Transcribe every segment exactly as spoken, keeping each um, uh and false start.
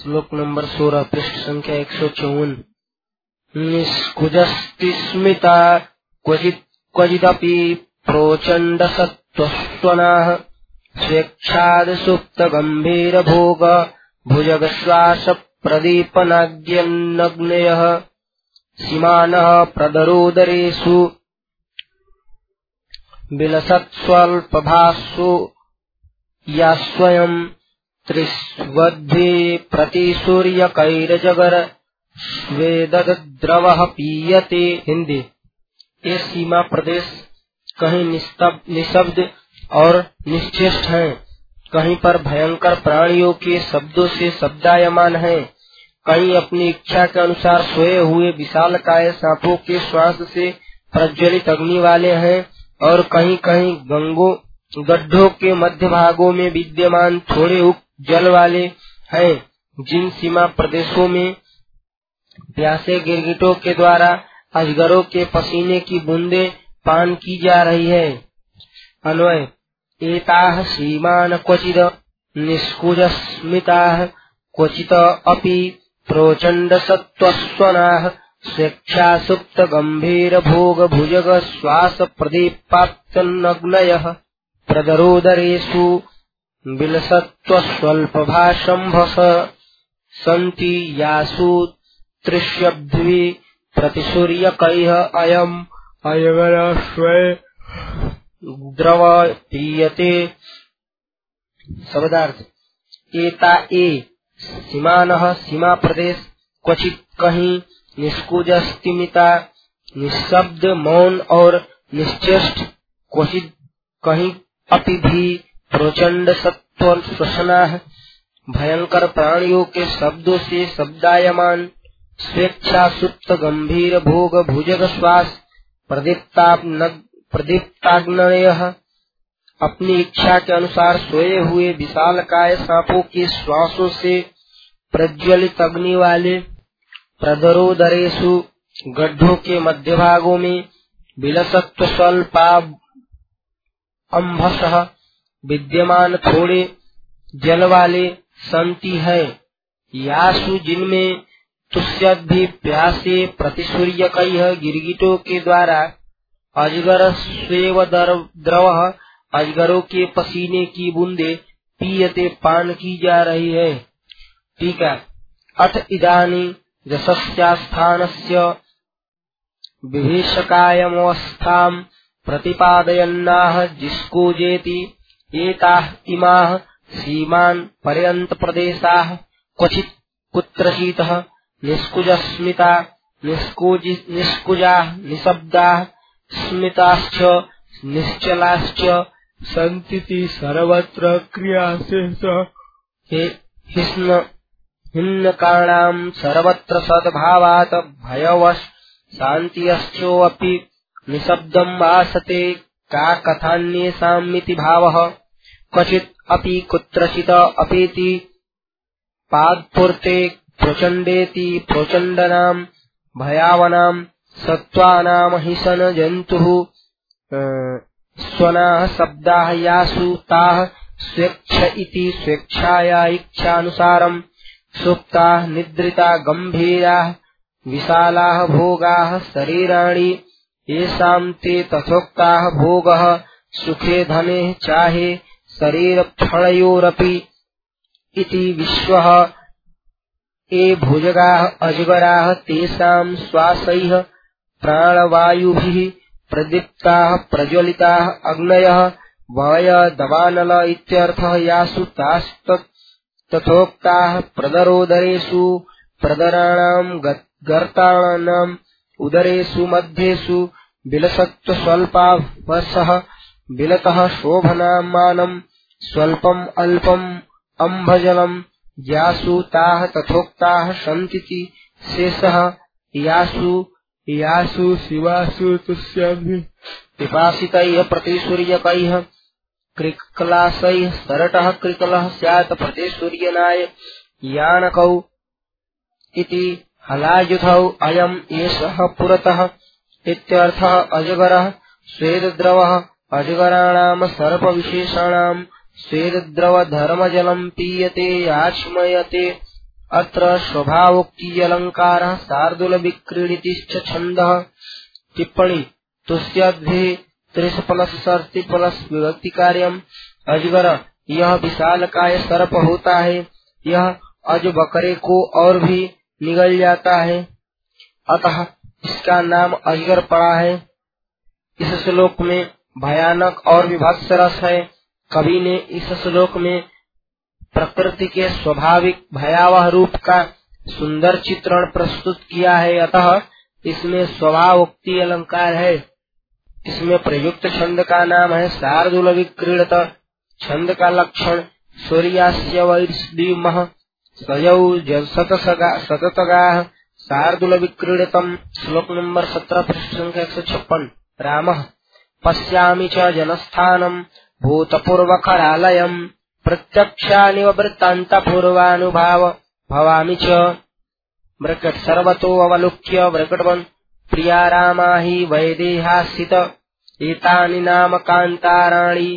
श्लोक नंबर सोलह, पृष्ठ संख्या एक सौ चौवन। निष्कुजस्ति स्मिता क्वचित् क्वचिदपि प्रचंड सत्त्वस्त्वनाः स्वेच्छाद सुप्त गंभीर भोग भुजग श्वास प्रदीपनाग्यन्नग्नयः सीमानः प्रदरोदरेषु विलसत्स्वल्पभासु या स्वयं त्रिस्वद्भि प्रतिसूर्यकैरजगर स्वेदद्रवः पीयते। हिंदी। ये सीमा प्रदेश कहीं निशब्द और निश्चेष्ट हैं, कहीं पर भयंकर प्राणियों के शब्दों से शब्दायमान हैं, कहीं अपनी इच्छा के अनुसार सोए हुए विशालकाय सांपों के श्वास से प्रज्वलित अग्नि वाले हैं, और कहीं कहीं गंगों गड्ढों के मध्य भागों में विद्यमान थोड़े उप जल वाले हैं। जिन सीमा प्रदेशों में प्यासे गिरगिटों के द्वारा अजगरों के पसीने की बूंदें पान की जा रही है। अन्वय। एताः सीमान क्वचिद निष्कुजस्मिताः क्वचित् अपि प्रचंड सत्त्वस्वनाः स्वेच्छा सुप्त गंभीर भोग भुजग श्वास प्रदीपात्तनग्नयः प्रदरोदरेषु विलसत्स्वल्पभाषंभस सन्ति यासु त्रिशब्द्भि प्रतिसूर्यकैः अयम् अयगरस्वे द्रव पीयते। शब्दार्थ। एता ए सीमानः सीमा प्रदेश क्वचित कहीं निष्कुजस्तिमिता निशब्द मौन और निश्चेष्ट क्वचित कहीं अपि भी प्रचंड सत्व श्वसनाः भयंकर प्राणियों के शब्दों से शब्दायमान स्वेच्छा सुप्त गंभीर भोग भुजग श्वास प्रदीप्ताग्नयः अपनी इच्छा के अनुसार सोए हुए विशालकाय सांपों के श्वासों से प्रज्वलित अग्नि वाले प्रदरोदरेषु गड्ढों के मध्य भागों में विलसत्व स्वल्पा अम्भसः विद्यमान थोड़े जल वाले संति है। यासु जिनमें तुष्यद्भि प्यासे प्रतिसूर्यकैः गिरगिटों के द्वारा अजगर स्वेव द्रवः अजगरों के पसीने की बूंदे पीयते पान की जा रही है। ठीक है। अथ इदानी रसस्यास्थानस्य विभीषकायमवस्थां प्रतिपादयन्नाह जिस्कुजेति एताः इमाः सीमान् पर्यन्त प्रदेशाः क्वचित् कुत्रचितः निष्कुजस्मिता निष्कुजाः निशब्दाः स्मिताश्च निश्चलाश्च सन्ति सर्वत्र क्रियाशेष हिन्नकाणां सर्वत्र सद्भावात् भयवश शान्तिश्चोऽपि निशब्दं भासते का कथान्येषामिति भावः क्वचित् अपि कुत्रचित् अपेति पादपूर्ते प्रचण्डेति प्रचण्डानां भयावनां सत्त्वानां हिसन जन्तुः स्वनाः शब्दाः यासु ताः स्वेच्छ इति स्वेच्छाया इच्छानुसारं सुप्ताः निद्रिता गम्भीराः विशालाः भोगाः शरीराणि येषां ते तथोक्ताः भोगः सुखे धने चाहे शरीरफलयोरपि इति विश्वः ये भुजगाः अजगराः तेषां श्वासैः प्राणवायुभिः प्रदीप्ताः प्रज्वलिताः अग्नयः वाय दवानल इत्यर्थः यासु तास्तत् तथोक्ताः प्रदरोदरेषु प्रदराणां गर्ताणाम् उदरेषु मध्येषु विलसत्व स्वल्पावसः विलतः शोभनामानं स्वल्पम् अल्पम् अम्भजलम् यासु ताः तथोक्ताः सन्तीति शेषः यासु यासु शिवासु तुष्यभिः पिपासितैः प्रतिसूर्यकैः कृकलाशैः सरटः कृकलः स्यात् प्रतिसूर्यनाय यानकौ इति हलायुधौ अयम् एषः पुरतः इत्यर्थः अजगरः स्वेदद्रवः अजगराणां सर्पविशेषाणां स्वेदद्रव धर्मजलं पीयते याचमयते अत्र स्वभावोक्ति अलंकार शार्दूल विक्रीडितिश्च छंदः। टिप्पणी तुष्यद्भिः त्रिश प्लस सर्ति प्लस विभक्ति कार्यम। अजगर यह विशालकाय सर्प होता है, यह अज बकरे को और भी निगल जाता है, अतः इसका नाम अजगर पड़ा है। इस श्लोक में भयानक और विभत्स रस है। कवि ने इस श्लोक में प्रकृति के स्वाभाविक भयावह रूप का सुंदर चित्रण प्रस्तुत किया है, अतः इसमें स्वभावोक्ति अलंकार है। इसमें प्रयुक्त छंद का नाम है शार्दूल विक्रीडत। छंद का लक्षण सूर्यास्य वैर्ष्णीमः सयौ सततगाः शार्दूल विक्रीडितम्। श्लोक नंबर सत्रह पृष्ठ संख्या एक सौ छप्पन। रामः पश्यामि च जनस्थानम् भूतपूर्वकरालयम् प्रत्यक्षानिव वृत्तान्तपूर्वानुभाव भवामि च। ब्रैकेट सर्वतो अवलोक्य ब्रैकेट बंद प्रिया रामा हि वैदेहासित एतानि नाम कांताराणि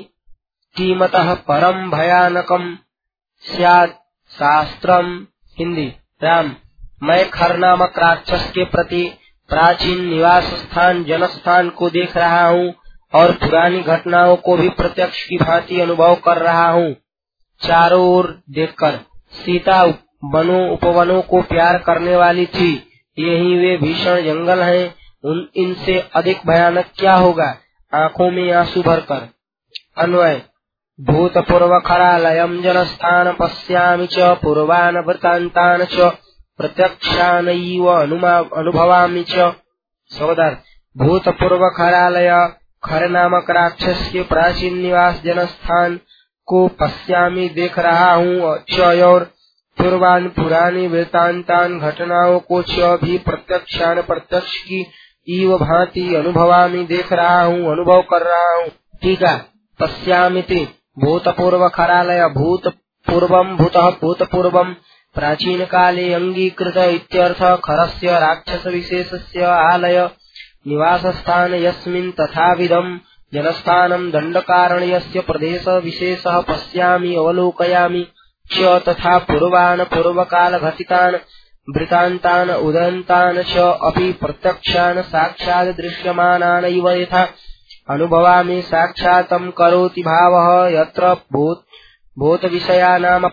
कीमतः परम भयानकम स्यात् शास्त्रम। हिंदी। राम, मैं खर नामक राक्षस के प्रति प्राचीन निवास स्थान जनस्थान को देख रहा हूँ और पुरानी घटनाओं को भी प्रत्यक्ष की भांति अनुभव कर रहा हूँ। चारों ओर देखकर सीता वनों उपवनों को प्यार करने वाली थी, यही वे भीषण जंगल हैं, उन इनसे अधिक भयानक क्या होगा। आंखों में आंसू भरकर। अन्वय भूतपूर्व खरालयम जनस्थान पश्यामि च पूर्वान वृत्तान्तान च प्रत्यक्षानैव अनुभवामि च। सवदार भूतपूर्व खरालय खर नामक राक्षस के प्राचीन निवास जनस्थान को पश्यामि देख रहा हूँ, च और पूर्वान पुरानी वृत्तांतान घटनाओं को च भी प्रत्यक्षान प्रत्यक्ष की इव भांति अनुभवामि देख रहा हूँ, अनुभव कर रहा हूँ। ठीक है। पश्यामिति भूतपूर्व खरालय भूत पूर्वम भूतः भूतपूर्वम प्राचीन काले अंगीकृत इत्यर्थ। खरस्य राक्षस विशेषस्य आलय निवास स्थान यस्मिन् तथाविधं जनस्थानं दंडकारण्यस्य प्रदेश विशेषः पश्यामि अवलोकयामि च तथा पूर्वान् पूर्वकाल घटितान् वृत्तान्तान् उदन्तान् च अपि प्रत्यक्षान् साक्षात् दृश्यमानान् इव यथा अनुभवामि साक्षातं करोति भावः। यत्र भूत भूत विषया नाम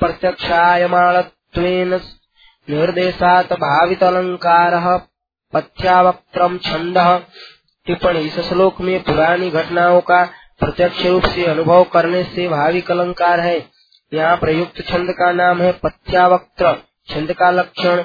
प्रत्यक्षायमाणत्वेन निर्देशात् भावितलंकारः पथ्यावक्त्रम छंदः। टिप्पणी इस श्लोक में पुरानी घटनाओं का प्रत्यक्ष रूप से अनुभव करने से भाविक अलंकार है। यहाँ प्रयुक्त छंद का नाम है पथ्यावक्त्र। छंद का लक्षण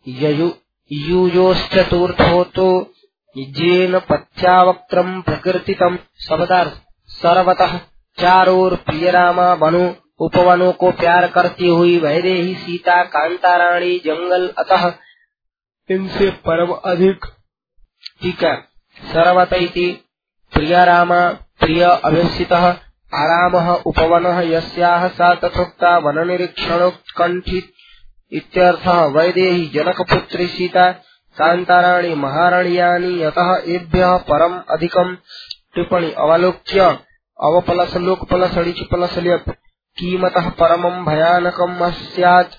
युयोश्चतुर्थो तो येन पथ्यावक्त्रम प्रकृतितम। शब्दार्थ सर्वतः चारों ओर प्रिय रामा वनों उपवनों को प्यार करती हुई वैदेही सीता कांताराणी जंगल, अतः इनसे परम अधिक। ठीक है। सर्वत इति प्रिय रामा प्रिय अभिषितः आरामः उपवनः यस्याः सा तथोक्ता वन निरीक्षणोत्कंठित इत्यर्थः। वैदेही जनकपुत्री सीता कांताराणी महारण्यानि अतः एभ्यः परम अधिकम। टिप्पणी अवलोक्य अवपलस लोक पलस अड़िच पलस लियप कीमतः परमं भयानकम स्यात्।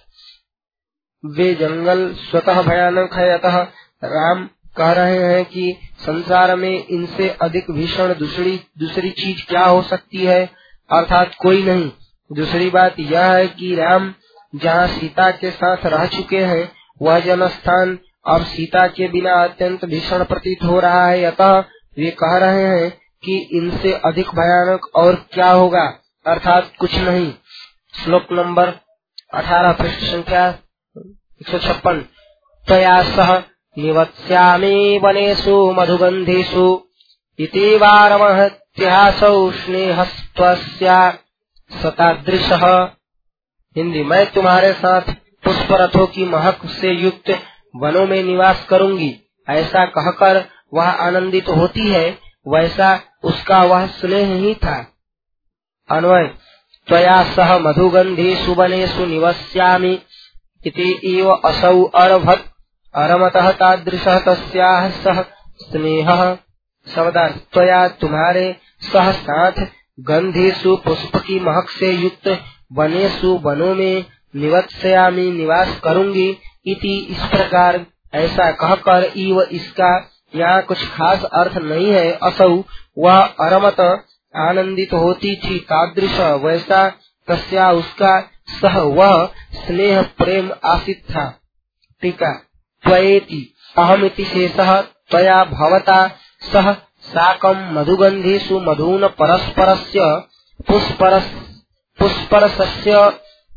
वे जंगल स्वतः भयानक है, अतः राम कह रहे हैं कि संसार में इनसे अधिक भीषण दूसरी दूसरी चीज क्या हो सकती है, अर्थात कोई नहीं। दूसरी बात यह है कि राम जहाँ सीता के साथ रह चुके हैं वह जनस्थान अब सीता के बिना अत्यंत भीषण प्रतीत हो रहा है, अतः वे कह रहे हैं कि इनसे अधिक भयानक और क्या होगा, अर्थात कुछ नहीं। श्लोक नंबर अठारह पृष्ठ संख्या एक सौ छप्पन। त्वया सह निवत्स्यामि वनेषु मधुगंधेषु इति वारमहत्यासौ स्नेहस्त्वस्या सतादृशः। हिंदी। मैं तुम्हारे साथ पुष्प रथों की महक से युक्त वनों में निवास करूंगी, ऐसा कहकर वह आनंदित होती है, वैसा उसका वह स्नेह ही था। अन्वय त्वया सह मधुगंधेषु वनेषु निवस्यामि इति एव असौ अरभत अरमतः तादृशः तस्याः सह स्नेहः। शब्दार्थ त्वया तुम्हारे सह साथ गंधेषु पुष्प की महक से युक्त वनेषु वनों में निवत्स्यामि निवास करूंगी, इति इस प्रकार ऐसा कहकर इव इसका यहाँ कुछ खास अर्थ नहीं है। असौ वह अरमत आनंदित होती थी, तादृश वैसा तस्या उसका सह वह स्नेह प्रेम आसित था। टीका त्वयेति अहमिति शेषः त्वया भवता सह साकं मधुगन्धेषु मधून परस्परस्य पुष्परस पुष्परसस्य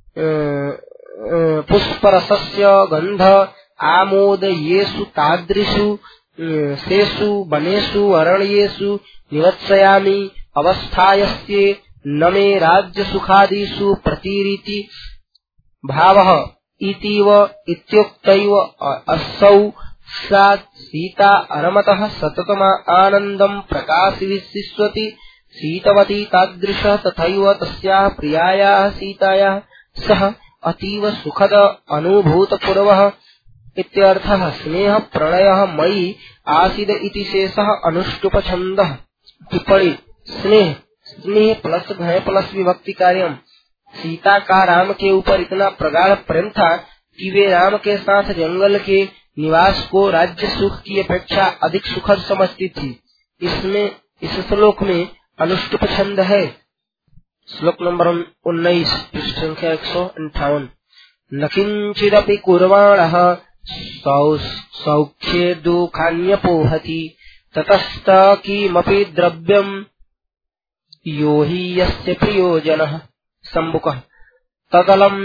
पुष्परसस्य गन्ध आमोदयेषु तादृशु सेषु वनेषु अरण्येषु निवत्स्यामि अवस्थायस्ये न मे राज्य सुखादिषु प्रतिरीति भावः इतीव इत्युक्तैव असौ सा सीता अरमतः सततमा आनन्दं प्रकाशयिष्यति सीतवती तादृशः तथैव तस्याः प्रियायाः सीतायाः सह अतीव सुखद अनुभूतपूर्वः इत्यर्थः। स्नेह प्रणयः मयि आसीद इति शेषः अनुष्टुप छन्दः। टिप्पणी स्नेह स्नेह प्लस भय प्लस विभक्ति कार्यम। सीता का राम के ऊपर इतना प्रगाढ़ प्रेम था कि वे राम के साथ जंगल के निवास को राज्य सुख की अपेक्षा अधिक सुखद समझती थी। इसमें इस श्लोक में अनुष्टुप छंद है। श्लोक नंबर उन्नीस, पृष्ठ संख्या एक सौ अंठावन। न किंचिदपि कुर्वाणः सौख्ये दुःखान्यपोहति ततस्त किमपि द्रव्यं यो हि यस्य प्रियो जनः। सम्बुकः तदलम्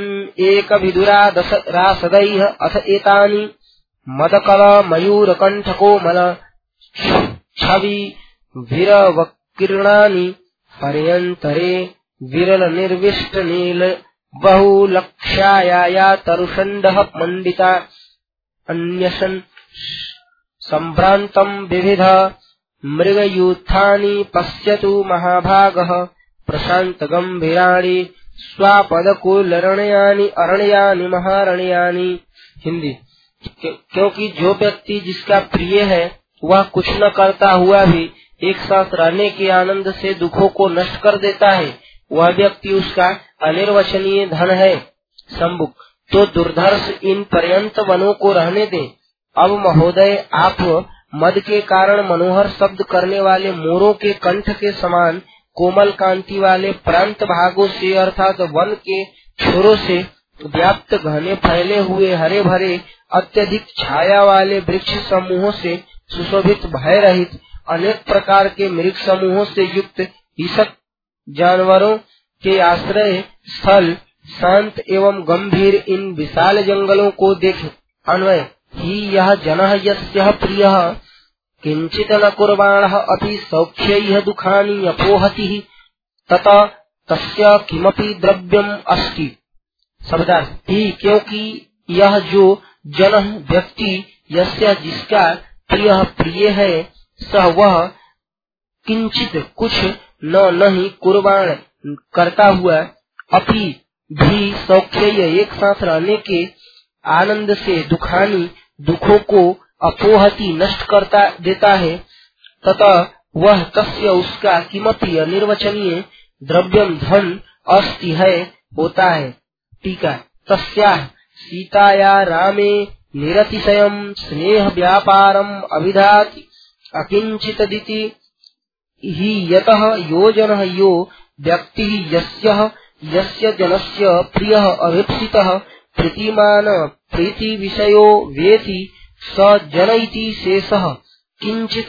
एकविदुरासदैः अथ एतानि मदकल मयूरकण्ठकोमल छवि विरवकीर्णानि हर्यन्तरे विरल निर्विष्ट नील बहुलक्षाया तरुषण्डः मंडिता अन्यशन् सम्भ्रान्तं विविध मृगयूथानि पश्यतु महाभागः प्रशांत गंभीराणि स्वापदकुलरण्यानि अरण्यानि महारण्यानि। हिंदी। क्योंकि जो व्यक्ति जिसका प्रिय है वह कुछ न करता हुआ भी एक साथ रहने के आनंद से दुखों को नष्ट कर देता है, वह व्यक्ति उसका अनिर्वचनीय धन है। सम्बुक तो दुर्धर्ष इन पर्यंत वनों को रहने दें। अब महोदय आप मद के कारण मनोहर शब्द करने वाले मोरों के कंठ के समान कोमल कांति वाले प्रांत भागों से अर्थात वन के छोरों से व्याप्त घने फैले हुए हरे भरे अत्यधिक छाया वाले वृक्ष समूहों से सुशोभित भय रहित अनेक प्रकार के मृग समूहों से युक्त हिंसक जानवरों के आश्रय स्थल शांत एवं गंभीर इन विशाल जंगलों को देखें। अन्वय ही यह जनः यस्यः प्रियः किंचित न कुर्वाणः अपि सौख्यैः दुखानि अपोहति ततः तस्य किमपि द्रव्यम् अस्ति। शब्दार्थ ही क्योंकि यह जो जन व्यक्ति यस्य जिसका प्रिय प्रिय है सह वह किंचित कुछ न नहीं कुर्बान करता हुआ अपि भी सौख्य एक साथ रहने के आनंद से दुखानी दुखों को अपोहति नष्ट करता देता है तथा वह तस्य उसका किमपि अनिर्वचनीय द्रव्यम धन अस्ति है होता है। टीका तस्याः सीताया रामे निरतिशयम् स्नेह व्यापारम् अविधाति अकिंचितदिति हि यतः यो जनः यो व्यक्ति यस्यः यस्य जनस्य प्रियः अभीप्सितः प्रीतिमान प्रीति विषयो वेति स जन इति शेषः किंचित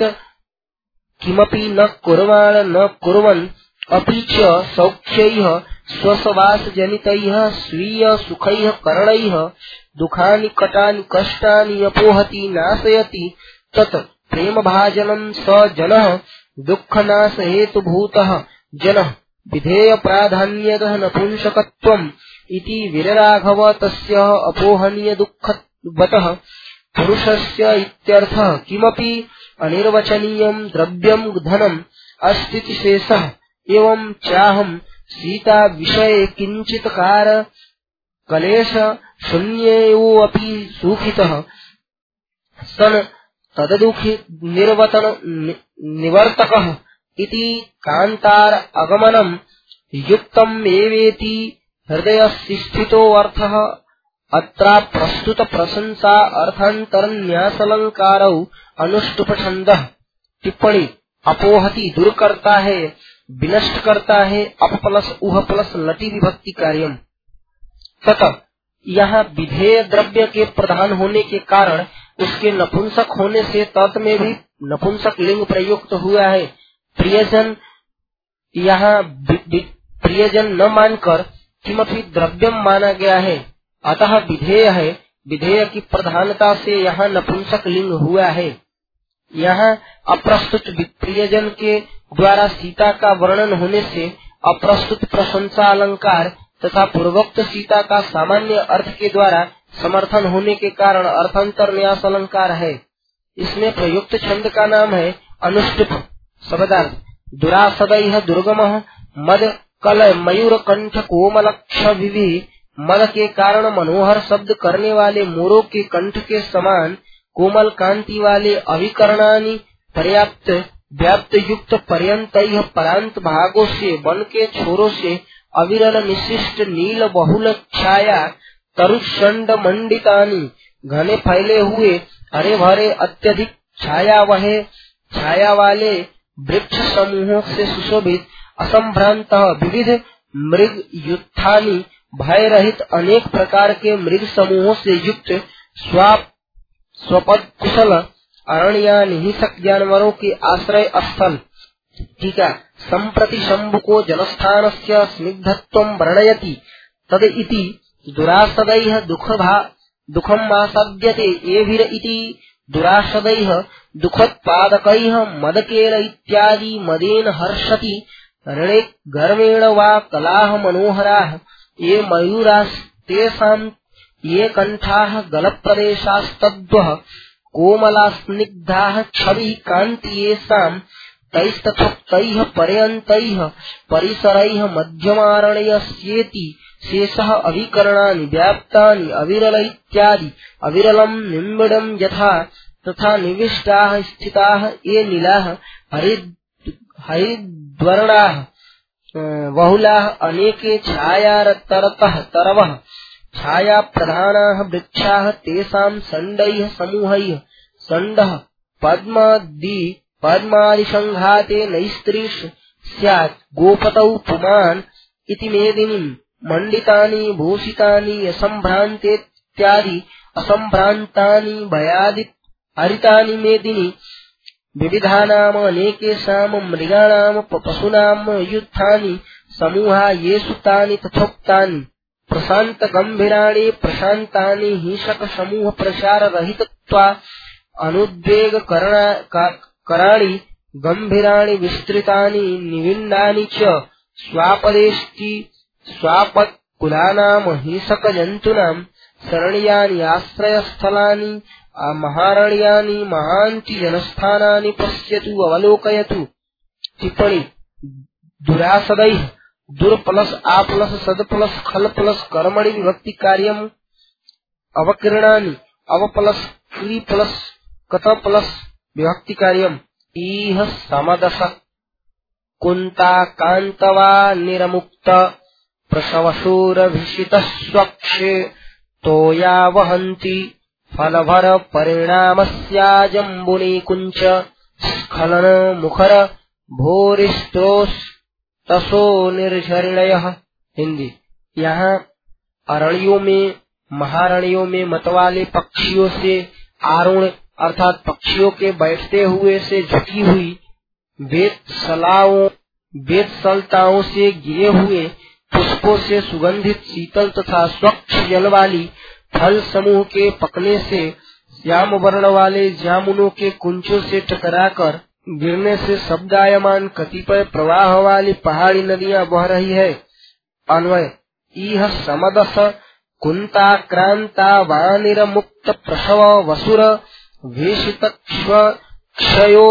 किमपि न कुर्वाण न कुर्वन् अपि च सौख्यैः स्वसवास जनितैः स्वीय सुखैः करणैः दुखानि कटानि कष्टानि अपोहति नाशयति तत् प्रेम भाजनं स जनः दुःखनाश हेतुभूतः जनः विधेय प्राधान्यतः नपुंसकत्वम् इति वीरराघव तस्य अपोहनीय दुःखवतः पुरुषस्य इत्यर्थः। किमपि अनिर्वचनीयं द्रव्यं धनम् अस्ति शेषः एवं चाहं सीता विषये किंचित कार कलेश शून्योऽपि सुखितः सन तददुखि निर्वतन निवर्तकः इति कांतार आगमनम् युक्तम् एवेति हृदय स्थितो अर्थः अत्रा प्रस्तुत प्रशंसा अर्थांतर न्यासलंकारौ अनुष्टुप छंदः। टिप्पणी अपोहति दूर करता है, विनष्ट करता है, अप प्लस उह प्लस लटी विभक्ति कार्यम। तथा यहाँ विधेय द्रव्य के प्रधान होने के कारण उसके नपुंसक होने से तत् में भी नपुंसक लिंग प्रयुक्त हुआ है। प्रियजन यहाँ प्रियजन न मानकर किमपि द्रव्यम माना गया है, अतः विधेय है। विधेय की प्रधानता से यहाँ नपुंसक लिंग हुआ है। यहाँ अप्रस्तुत प्रियजन के द्वारा सीता का वर्णन होने से अप्रस्तुत प्रशंसा अलंकार तथा पूर्वोक्त सीता का सामान्य अर्थ के द्वारा समर्थन होने के कारण अर्थांतर न्यास अलंकार है। इसमें प्रयुक्त छंद का नाम है अनुष्टुप। शब्दार्थ दुरासदैः दुर्गमः मद कल मयूर कंठ कोमलक्ष विवि। मद के कारण मनोहर शब्द करने वाले मोरों के कंठ के समान कोमल कांति वाले अविकरणानि पर्याप्त व्याप्त युक्त पर्यंतैः परांत भागों से वन के छोरों से अविरल निशिष्ट नील बहुल छाया तरुषंड मंडितानि घने फैले हुए हरे भरे अत्यधिक छाया वहे छाया वाले वृक्ष समूहों से सुशोभित असंभ्रांत विविध मृग युत्थानि भय रहित अनेक प्रकार के मृग समूहों से युक्त स्वाप स्वपद कुशल अरण्यानि हिंसक जानवरों के आश्रय स्थल। ठीक है। संप्रति शंभु को जनस्थानस्य स्निग्धत्वं वर्णयति तद इति दुरासदैः दुःखभा दुःखम् आसाद्यते एभिर इति दुरासदैः दुःखोत्पादकैः मदकेल इत्यादि मदेन हर्षति ऋणे गर्वेण वा कलाः मनोहराः ये मयूरास्तेषां ये कंठाः गलप्रदेशास्तद्वः कोमला स्निग्धाः छविः कान्ति येषां तैस्तथोक्तैः पर्यन्तैः परिसरैः मध्यमारण्यस्येति शेषः अविकरणानि व्याप्तानि अविरल इत्यादि अविरलं निम्बिडं यथा तथा निविष्टाः स्थिताः ये नीलाः हरिद्वर्णाः बहुलाः अनेके छायारतरतः तरवः छाया प्रधानाः वृक्षाः तेषां षण्डैः समूहैः षण्डः पद्मादि पद्मादिसंघाते नैस्त्रीष स्यात् गोपतौ पुमान् इति मेदिनीम् मंडितानि भूषितानि असंभ्रान्तेत्यादि असंभ्रान्तानि भयादि हरितानि मेदिनी विविधानाम अनेकेषां मृगाणां पशूनां युत्थानि समूहा येषु तानि तथोक्तानि प्रशांत गंभीराणि प्रशांतानि हिंसक समूह प्रसार रहितत्वा अनुद्वेग कराणि गंभीराणि विस्तृतानि निविन्नानि च स्वापदेष्टि स्वापकुलानां हिंसक जंतूनां शरण्यानि आश्रयस्थलानि महारण्यानि महान्ति जनस्थानानि पश्यतु अवलोकयतु। टिप्पणी दुरासदैः दुर प्लस आ प्लस सद प्लस खल प्लस कर्मणि विभक्ति कार्यम अवकीर्णानि अव प्लस क्री प्लस कत प्लस विभक्ति कार्यम इह समदस कुंता कांतवा निरमुक्त प्रसवशूरभिषित स्वक्षे तोया वहन्ति फलभर परिणामस्या जम्बुनि कुंच स्खलन मुखर भोरिष्टोस् तसो निर्झरिणयः। हिंदी। यहाँ अरण्यों में महारण्यों में मतवाले पक्षियों से आरूढ़ अर्थात पक्षियों के बैठते हुए से झुकी हुई वेदसलाओं वेदसलताओं से गिरे हुए पुष्पों से सुगंधित शीतल तथा स्वच्छ जल वाली फल समूह के पकने से श्याम वर्ण वाले जामुनों के कुंचों से टकराकर गिरने से शब्दायमान कतिपय प्रवाह वाली पहाड़ी नदियां बह रही है। अन्वय इह समदस कुंता क्रांता वानिर मुक्त प्रसव वसुर वेशित क्षयो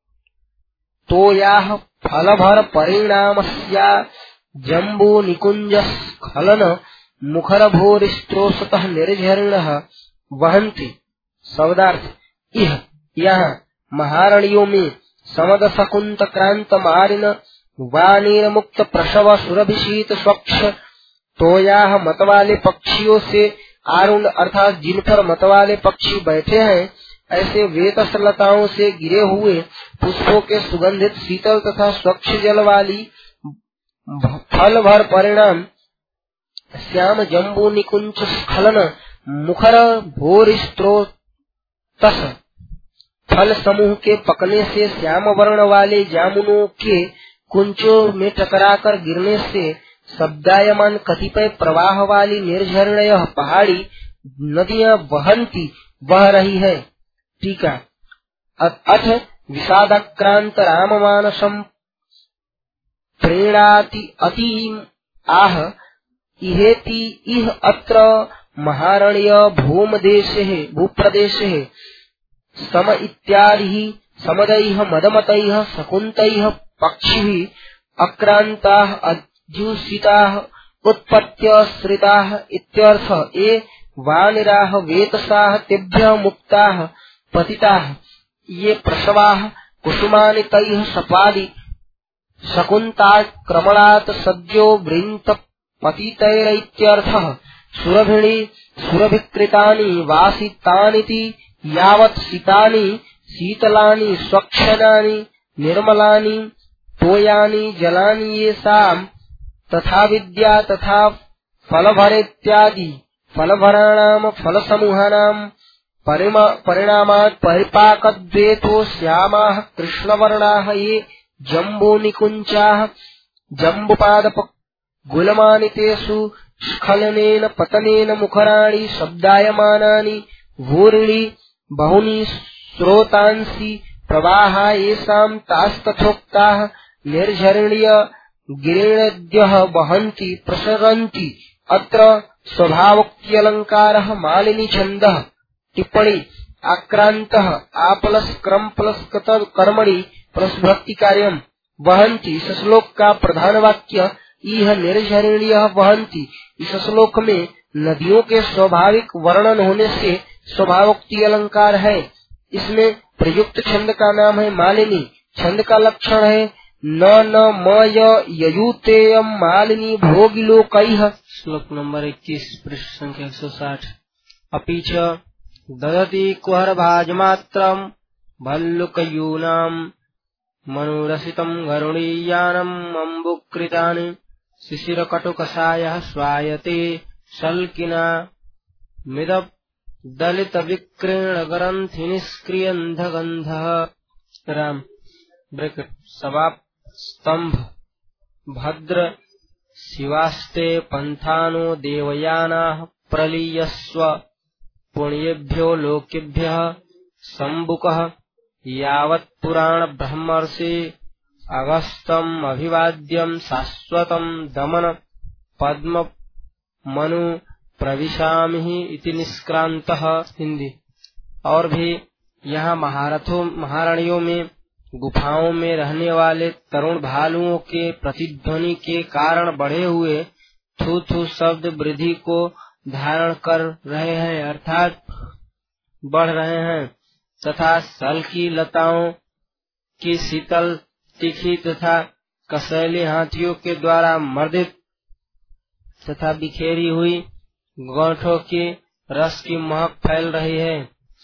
तोयाः फलभर परिणामस्या जम्बू निकुंज स्खलन मुखर भोरिस्त्रोसतः निर्झरिणः वहन्ति। शब्दार्थ इह यहाँ महारण्यों में समदस कुंत क्रांत मारिन वानीर मुक्त प्रसव सुरभिषित स्वच्छ तोयाह मत वाले पक्षियों से आरूढ़ अर्थात जिन पर मत वाले पक्षी बैठे हैं, ऐसे वेतसलताओं से गिरे हुए पुष्पों के सुगंधित शीतल तथा स्वच्छ जल वाली फल भर परिणाम श्याम जम्बू निकुंच स्खलन मुखर भोर स्त्रोतस फल समूह के पकने से श्याम वर्ण वाले जामुनों के कुंचों में टकराकर गिरने से शब्दायमान कतिपय प्रवाह वाली निर्झरणय पहाड़ी नदियां बहंती बह रही है। टीका अथ विषादाक्रांत राम मानसम प्रेणाति अति आह इहेति इह अत्र महारण्य भूमदेशे भूप्रदेशे सम इत्यादि समदैः मदमतैः शकुन्तैः पक्षिभिः अक्रान्ताः अज्जुषिताः उत्पत्त्यश्रिताः इत्यर्थः। ये वानिराः वेतसाः तेभ्यः मुक्ताः पतिताः ये प्रसवाः कुसुमानि तैः सपादि शकुन्ताक्रमणात् सद्यो वृन्त पतितैरित्यर्थः। सुरभिणी सुरभिकृतानि वासितानीति यावत् शीतानि शीतलानि स्वच्छनानि निर्मलानि तोयानि जलानि येषां तथा विद्या तथा फलभरेत्यादि फलभराणां फलसमूहानां परिणामात् परिपाकद्वेतो श्यामाः कृष्णवर्णाः ये जम्बूनिकुञ्चाः जम्बुपादप गुलमानि तेषु स्खलनेन पतनेन मुखराणि शब्दायमानानि भूरिणि बहुनि स्रोतांसि प्रवाहा येषां तास्तथोक्ताः निर्झरणीय गिरिणद्यः वहन्ति प्रसरन्ति। अत्र स्वभावोक्त्यलङ्कारः मालिनी छन्दः। टिप्पणी आक्रान्तः आपलस् क्रमप्लस् कर्मणि प्रसभक्ति कार्यम वहन्ति। इस श्लोक का प्रधान वाक्य इह निर्झरणीय वहन्ति। इस श्लोक में नदियों के स्वाभाविक वर्णन होने से स्वभावोक्ति अलंकार है। इसमें प्रयुक्त छंद का नाम है मालिनी। छंद का लक्षण है न न मय ययुतेयम मालिनी भोगिलोकैः। श्लोक नंबर इक्कीस पृष्ठ संख्या एक सौ साठ। अपि च ददति कुहरभाजमात्रम् भल्लुकयूनाम् मनोरसितम् गरुडीयानम् अम्बुकृतानि शिशिरकटुकषायः स्वायते शल्किना मिद दलित विक्रीर्ण ग्रंथि निष्क्रियन्धगन्धः। राम ब्रैकेट सवाप स्तंभ भद्र शिवास्ते पंथानो देवयानाः प्रलीयस्व पुण्येभ्यो लोकेभ्यः संबुकः यावत् पुराण ब्रह्मर्षि अगस्त्यम् अभिवाद्यम् शाश्वतम् दमन पद्म मनु प्रविशामि इति निष्क्रांतः। हिंदी। और भी यहाँ महारथों महारानियों में गुफाओं में रहने वाले तरुण भालुओं के प्रतिध्वनि के कारण बढ़े हुए थू थू शब्द वृद्धि को धारण कर रहे हैं अर्थात बढ़ रहे हैं तथा सल की लताओं की शीतल तीखी तथा कसैली हाथियों के द्वारा मर्दित तथा बिखेरी हुई गांठों के रस की महक फैल रही है।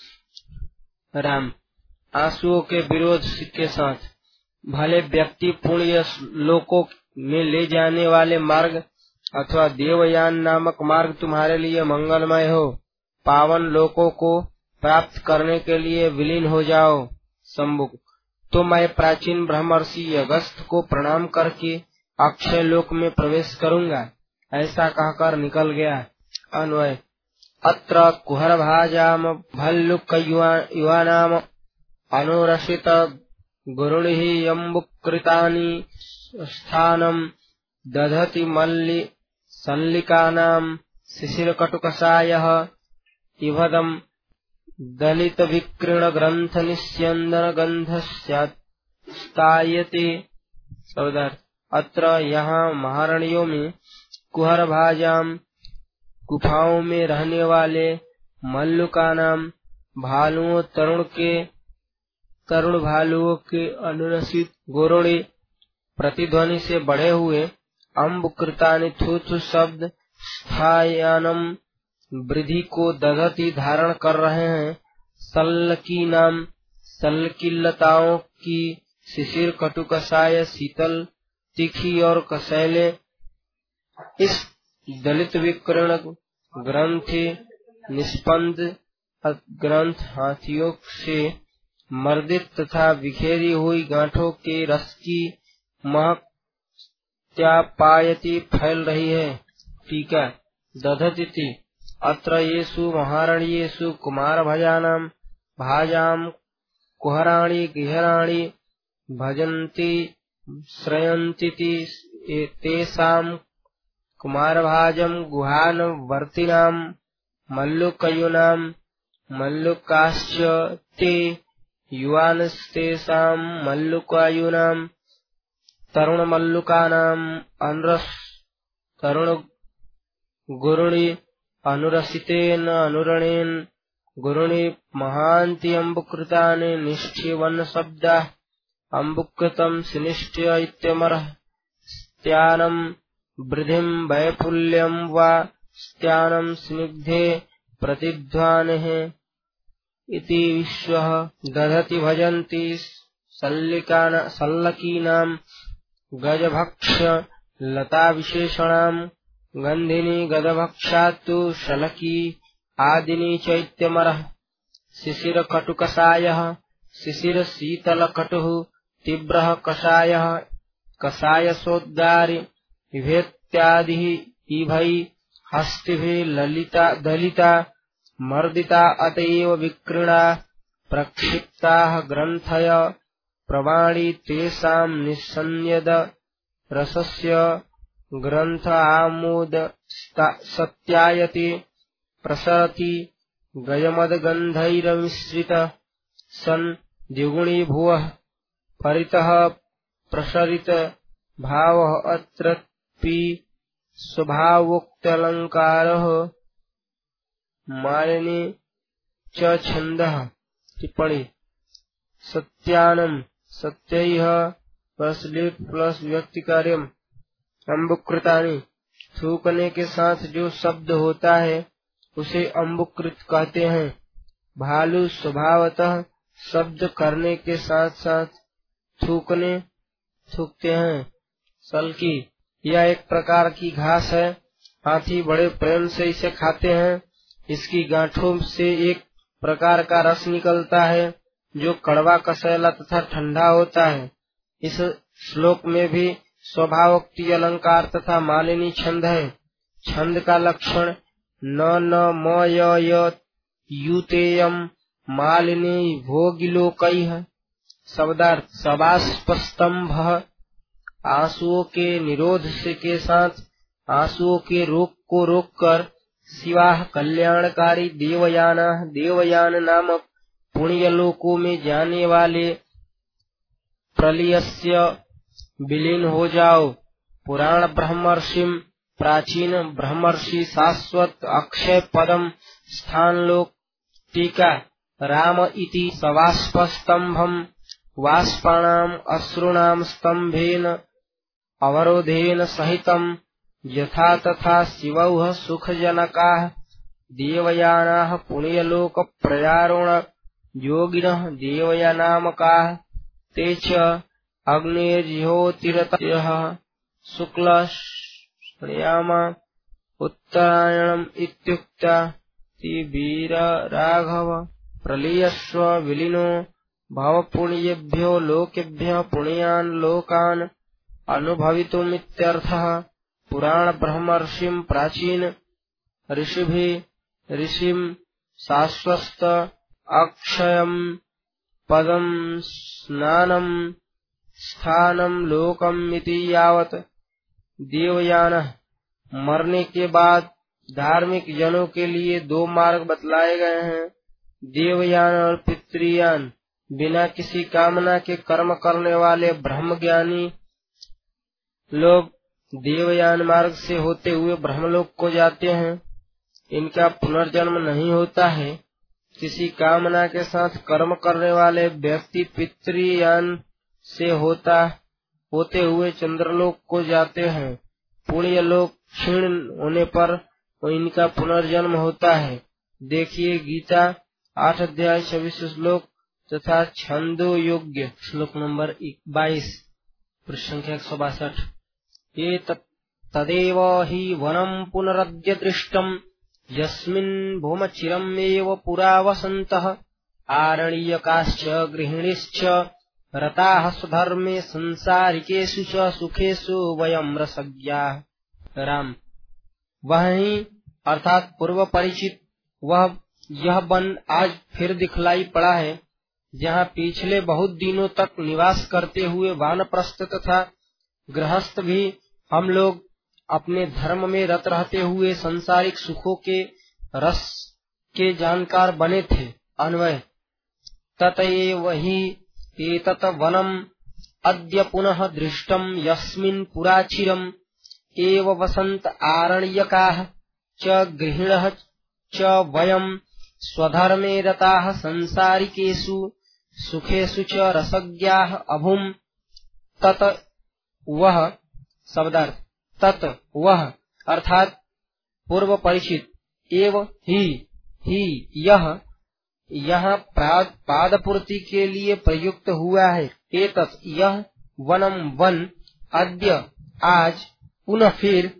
राम आंसुओं के विरोध के साथ भले व्यक्ति पुण्य लोकों में ले जाने वाले मार्ग अथवा देवयान नामक मार्ग तुम्हारे लिए मंगलमय हो। पावन लोकों को प्राप्त करने के लिए विलीन हो जाओ। संबुक तो मैं प्राचीन ब्रह्मर्षि अगस्त को प्रणाम करके अक्षय लोक में प्रवेश करूंगा, ऐसा कहकर निकल गया। अन्वय अत्र कुहरभाजाम भल्लुक युवानाम अनुरसित गुरुणिः यम्बुकृतानि स्थानं दधति मल्लि सल्लिकानां शिशिरकटुकषायः इभदं दलित विक्रीर्ण ग्रंथ निस्यन्दन गंधस्यास्तायते। अत्र यहाँ महारणियों में कुहर भाजाम गुफाओं में रहने वाले मल्लुका नाम भालुओं तरुण के तरुण भालुओं के अनुरसित गोरोड़े प्रतिध्वनि से बढ़े हुए अम्बुकृतानि थू थू शब्द स्थायानम वृद्धि को दधति धारण कर रहे हैं। सल्लकी नाम सल्लकिल्लताओं की शिशिर कटु कषाय शीतल तीखी और कसैले। इस दलित विकर्ण ग्रंथि निष्पन्द ग्रंथ हाथियों से मर्दित तथा बिखेरी हुई गांठों के रस की महक त्यापायति फैल रही है। टीका दधति अत्र येषु महारण्येषु कुमार भजानां भाजाम कुहराणि गृहराणि भजन्ति श्रयन्ति तेषां कुमारभाजं गुहान वर्तिनां मल्लुकयूनां मल्लुकाश्च ते युवानस्तेषां मल्लुकायूनां तरुणमल्लुकानां अनरस तरुण गुरुणि अनुरसितेन अनुरणेन गुरुणि महान्ति अम्बुकृतानि निष्ठिवन शब्दाः अम्बुकृतं सिनिष्ठ्य इत्यमरः स्त्यानं वृद्धिं वैफुल्यं वा स्त्यानं स्निग्धे प्रतिध्वानेः इति विश्वः दधति भजन्ति सल्लकीनां गजभक्ष लता विशेषणां गन्धिनी गदभक्षात्तु शलकी आदिनी चैत्यमरः शिशिर कटुकषायः शिशिर शीतल कटुः तीव्रः कषायः कषायसोद्गारि विभेत्यादिः इभै हस्तिभिः ललिता दलिता मर्दिता अतएव विकृणा प्रक्षिप्ताः ग्रन्थय प्रवाणी तेषां निस्संयद रसस्य ग्रन्थ आमोद सत्यायति प्रसरति गयमदगन्धैर्मिश्रित सन् द्विगुणी भुवः परितः प्रसरित भावः अत्रपि स्वभावोक्तालंकारः मालिनी च छन्दः। टिप्पणी सत्यानं सत्यैः प्लस लिप प्लस व्यक्ति कार्यम अम्बुकृतानि थूकने के साथ जो शब्द होता है उसे अम्बुकृत कहते हैं। भालू स्वभावतः शब्द करने के साथ साथ थूकने थूकते हैं। सल्की यह एक प्रकार की घास है। हाथी बड़े प्रेम से इसे खाते हैं। इसकी गांठों से एक प्रकार का रस निकलता है जो कड़वा कसैला तथा ठंडा होता है। इस श्लोक में भी स्वभावोक्ति अलंकार तथा मालिनी छंद है। छंद का लक्षण न न म य युतेयम मालिनी भोगिलोकैः। शब्दार्थ सबाष्पस्तंभ आंसुओं के निरोध से के साथ आंसुओं के रोक को रोककर शिवाः कल्याणकारी देवयाना देवयान नामक पुण्यलोकों में जाने वाले प्रलयस्य विलीन हो जाओ। पुराण ब्रह्मर्षिम प्राचीन ब्रह्मर्षि शाश्वत अक्षय पदम स्थान लोक। टीका राम इति सवाष्पस्तंभम वाष्पाणाम अश्रूणाम स्तंभेन अवरोधेन सहितम यथा तथा शिवौः सुखजनकाः देवयानाः पुण्यलोक प्रयारोण योगिनः देवयानामकाः ते च अग्निर्ज्योतिरतयः शुक्लश्यामा उत्तरायणम् इत्युक्ता वीर राघव प्रलयस्व विलीनो भव पुण्येभ्यो लोकेभ्यः पुण्यान् लोकान् अनुभवितुमित्यर्थः। पुराण ब्रह्मर्षिम प्राचीन ऋषिभिः ऋषिम शाश्वत अक्षयम पदम स्नानम स्थानम लोकम इति यावत। देवयान मरने के बाद धार्मिक जनों के लिए दो मार्ग बतलाए गए हैं, देवयान और पितृयान। बिना किसी कामना के कर्म करने वाले ब्रह्मज्ञानी लोग देवयान मार्ग से होते हुए ब्रह्मलोक को जाते हैं। इनका पुनर्जन्म नहीं होता है। किसी कामना के साथ कर्म करने वाले व्यक्ति पितृयान से होता होते हुए चंद्रलोक को जाते हैं। पुण्य लोक क्षीण होने पर इनका पुनर्जन्म होता है। देखिए गीता आठ अध्याय छब्बीस श्लोक तथा छंदो योग्य श्लोक नंबर बाईस पृष्ठ संख्या एक सौ बासठ। ये तदेव हि वनम पुनरद्य दृष्टम यस्मिन् भूमचिरम् एव पुरा वसन्तः आरण्यकाश्च गृहिणीश्च रताः स्वधर्मे संसारिकेषु च सुखेषु वयम् रसज्ञाः। राम वहीं अर्थात पूर्व परिचित वह यह वन आज फिर दिखलाई पड़ा है, जहाँ पिछले बहुत दिनों तक निवास करते हुए वानप्रस्थ तथा गृहस्थ भी हम लोग अपने धर्म में रत रहते हुए संसारिक सुखों के रस के जानकार बने थे। अन्वय ततएव हि एतत् वनम् अद्य पुनः दृष्टम् यस्मिन् पुराचिरम् एव वसन्त आरण्यकाः च गृहिणः च वयम् स्वधर्मे रताः संसारिकेषु सुखेषु च रसज्ञाः अभूम। तत वह शब्दार्थ तत् वह अर्थात पूर्व परिचित एव ही ही यह यहाँ पादपूर्ति के लिए प्रयुक्त हुआ है। एतत् यह वनम वन अद्य आज पुनः फिर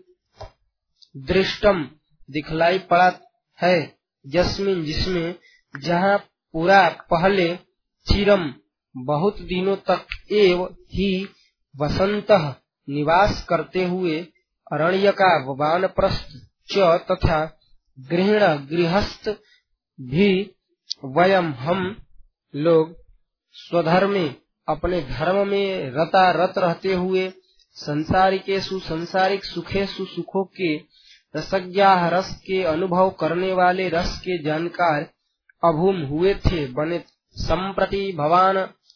दृष्टम दिखलाई पड़ा है, जस्मिन जिसमें जहाँ पूरा पहले चिरम बहुत दिनों तक एव ही वसंतः निवास करते हुए अरण्यका वानप्रस्थ च तथा गृहिण गृहस्थ भी वयम हम लोग स्वधर्मे अपने धर्म में रता रत रहते हुए संसारिकेषु संसारिक सुखेषु सुखों के रसज्ञा रस के अनुभव करने वाले रस के जानकार अभूम हुए थे बने। संप्रति भवान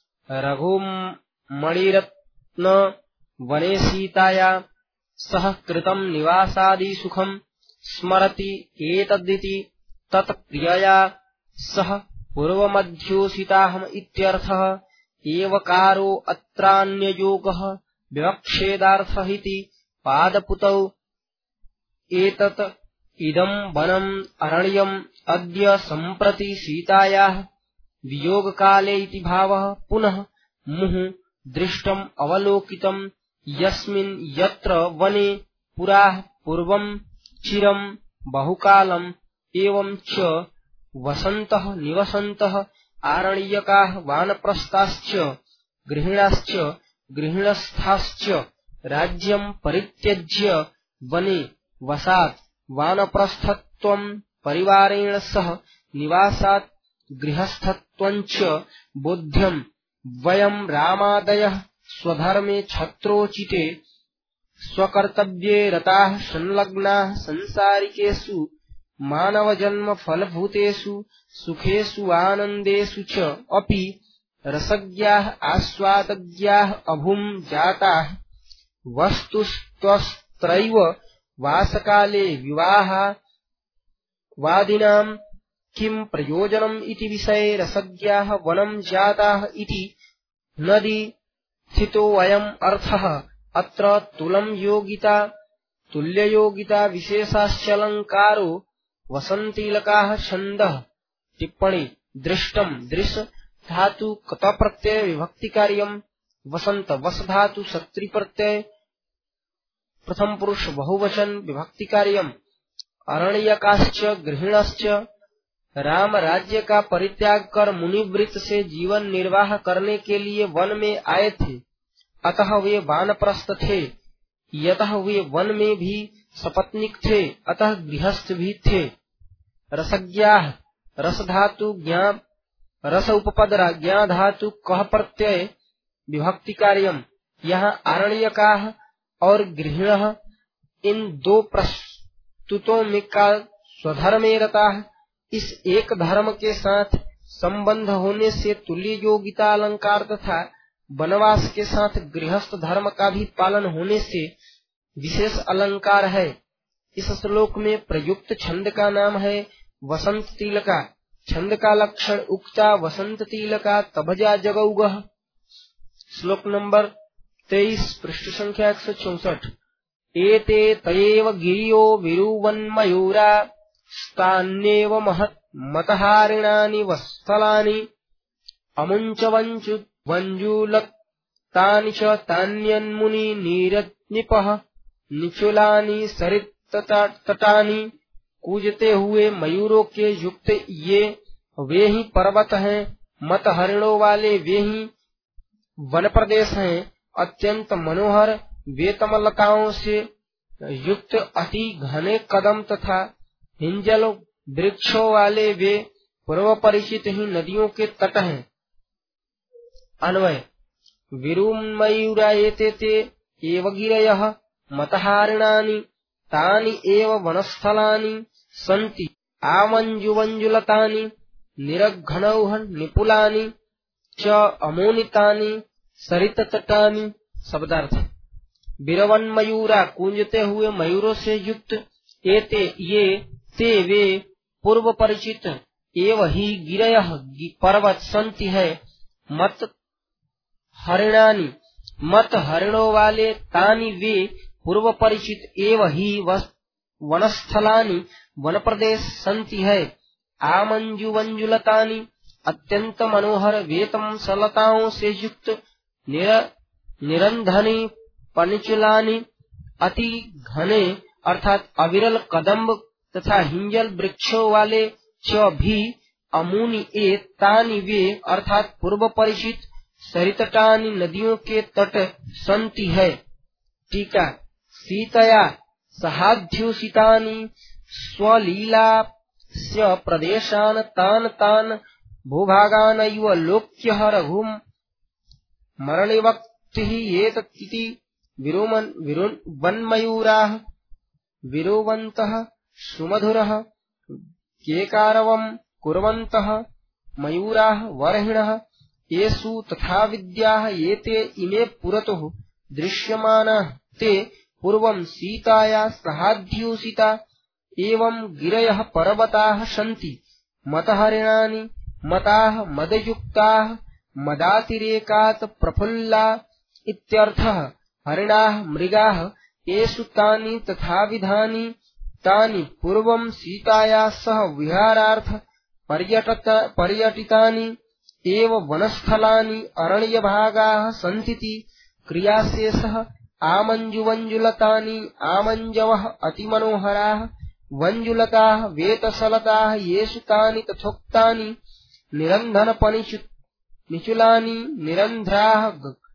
रघुमणिरत्न वने सीताया सह कृतम निवासादि सुखम स्मरति एतद्दिति तत्प्रियया सह पूर्वमध्योषिताहम इत्यर्थः एवकारो अत्रान्ययोगः विवक्षेदार्थहिति पादपुतौ एतत् इदं वनम् अरण्यम् अद्य सम्प्रति सीतायाः वियोगकाले इति भावः पुनः मुहुः दृष्टम् अवलोकितम् यस्मिन् यत्र वने पुरा पूर्वम् चिरम् बहुकालम् एवं च वसन्तः निवसन्तः आरण्यकाः वानप्रस्थाश्च गृहिणाश्च गृहिणस्थाश्च राज्यम् परित्यज्य वने वसात् वानप्रस्थत्वम् परिवारेण सह निवासात् गृहस्थत्वञ्च बोध्यम् वयम् रामादयः स्वधर्मे क्षत्रोचिते स्वकर्तव्ये रताः संलग्नाः संसारिकेषु मानवजन्म फलभूतेषु सुखेषु आनन्देषु च अपि रसज्ञाः आस्वादज्ञाः अभूम जाताः। वस्तुस्त्वस्त्रैव वासकाले विवाहावादिनां किं प्रयोजनम् इति विषये रसज्ञाः वनं जाताः इति नदी स्थितोऽयम् अर्थः। अत्र तुलं योगिता तुल्ययोगिता विशेषाश्चलङ्कारो वसन्तीलकाः छन्दः। टिप्पणी दृष्टम् दृश् धातु कत प्रत्यय विभक्ति कार्यम् वसंत वस धातु सत्री प्रत्यय प्रथम पुरुष बहुवचन विभक्ति कार्यम् अरण्यकाश्च गृहिणश्च। राम राज्य का परित्याग कर मुनिवृत्त से जीवन निर्वाह करने के लिए वन में आए थे, अतः वे वानप्रस्थ थे। यतः वे वन में भी सपत्नीक थे, अतः गृहस्थ भी थे। रसज्ञाः रस धातु ज्ञा रस उपपद ज्ञा धातु कह प्रत्यय विभक्ति कार्यम। यहाँ आरण्यकाः और गृहिणः इन दो प्रस्तुतों में का स्वधर्मे रता है। इस एक धर्म के साथ संबंध होने से तुल्य योगिता अलंकार तथा वनवास के साथ गृहस्थ धर्म का भी पालन होने से विशेष अलंकार है। इस श्लोक में प्रयुक्त छंद का नाम है वसंत तिलका। छंद का लक्षण उक्ता वसंत तिलका तभजा जगौगः। श्लोक नंबर तेईस पृष्ठ संख्या एक सौ चौसठ। एते तयेव गिरियो विरुवन्मयूरा स्तान्येव महत् मतहारिणानि वत्सलानि अमुञ्च वञ्चु वञ्जुलतानि च तान्यन्मुनि नीरनिपः निचुलानि सरिततटानि। कूजते हुए मयूरों के युक्त ये वे ही पर्वत हैं, मत हरिणों वाले वे ही वन प्रदेश हैं। अत्यंत मनोहर वेतमलताओं से युक्त अति घने कदम तथा हिंजल वृक्षों वाले वे पूर्व परिचित ही नदियों के तट हैं। अन्वय विरुमयूराएते ते एव गिरयः मतहारिणानि तानि एव वनस्थलानि सन्ति आमञ्जुवञ्जुलतानि निरघनौह निपुलानि च अमोनितानि सरिततटानि। शब्दार्थ विरवन मयूरा कूंजते हुए मयूरों से युक्त, एते ये ते वे पूर्व परिचित, एव ही गिरयः पर्वत संति है, मत हरिणानि मत हरिणों वाले, तानि वे पूर्व परिचित, एव ही वनस्थलानि वन प्रदेश संति है, आमंजुवंजुलतानि अत्यंत मनोहर वेतम सलताओं से युक्त, निर निरंधनी पनिचुलानि अति घने अर्थात अविरल कदम्ब तथा हिंजल वृक्षों वाले, च भी अमुनि ए तानि वे अर्थात पूर्व परिचित, सरितटानि नदियों के तट संति है। टीका सीतया सहाध्युषितानि स्वलीलास्य प्रदेशान तान तान भूभागानैव लोक्य रघुम मरणिवक्तिः एतत्इति विरोमन् वन्मयूराः विरोवन्तः सुमधुरः केकारवम् कुर्वन्तः मयूराः वर्हिणः येषु तथा विद्याः एते इमे पुरतः दृश्यमानाः ते पूर्वं सीताया सहाध्युषिता एवं गिरयः पर्वताः सन्ति मतहरिणानि मताः मदयुक्ताः मदातिरेकात् प्रफुल्ला इत्यर्थः। हरिणाः मृगाः येषु तानि तथाविधानि तानि पूर्वं सीताया सह विहारार्थ पर्यटत पर्यटितानि एव वनस्थलानि अरण्यभागाः सन्तीति क्रियाशेषः। आमञ्जुवञ्जुलतानि आमञ्जवः अतिमनोहराः वञ्जुलताः वेतसलताः येषु तानि तथोक्तानि निरन्धनपनिचु निचुलानि निरन्ध्राः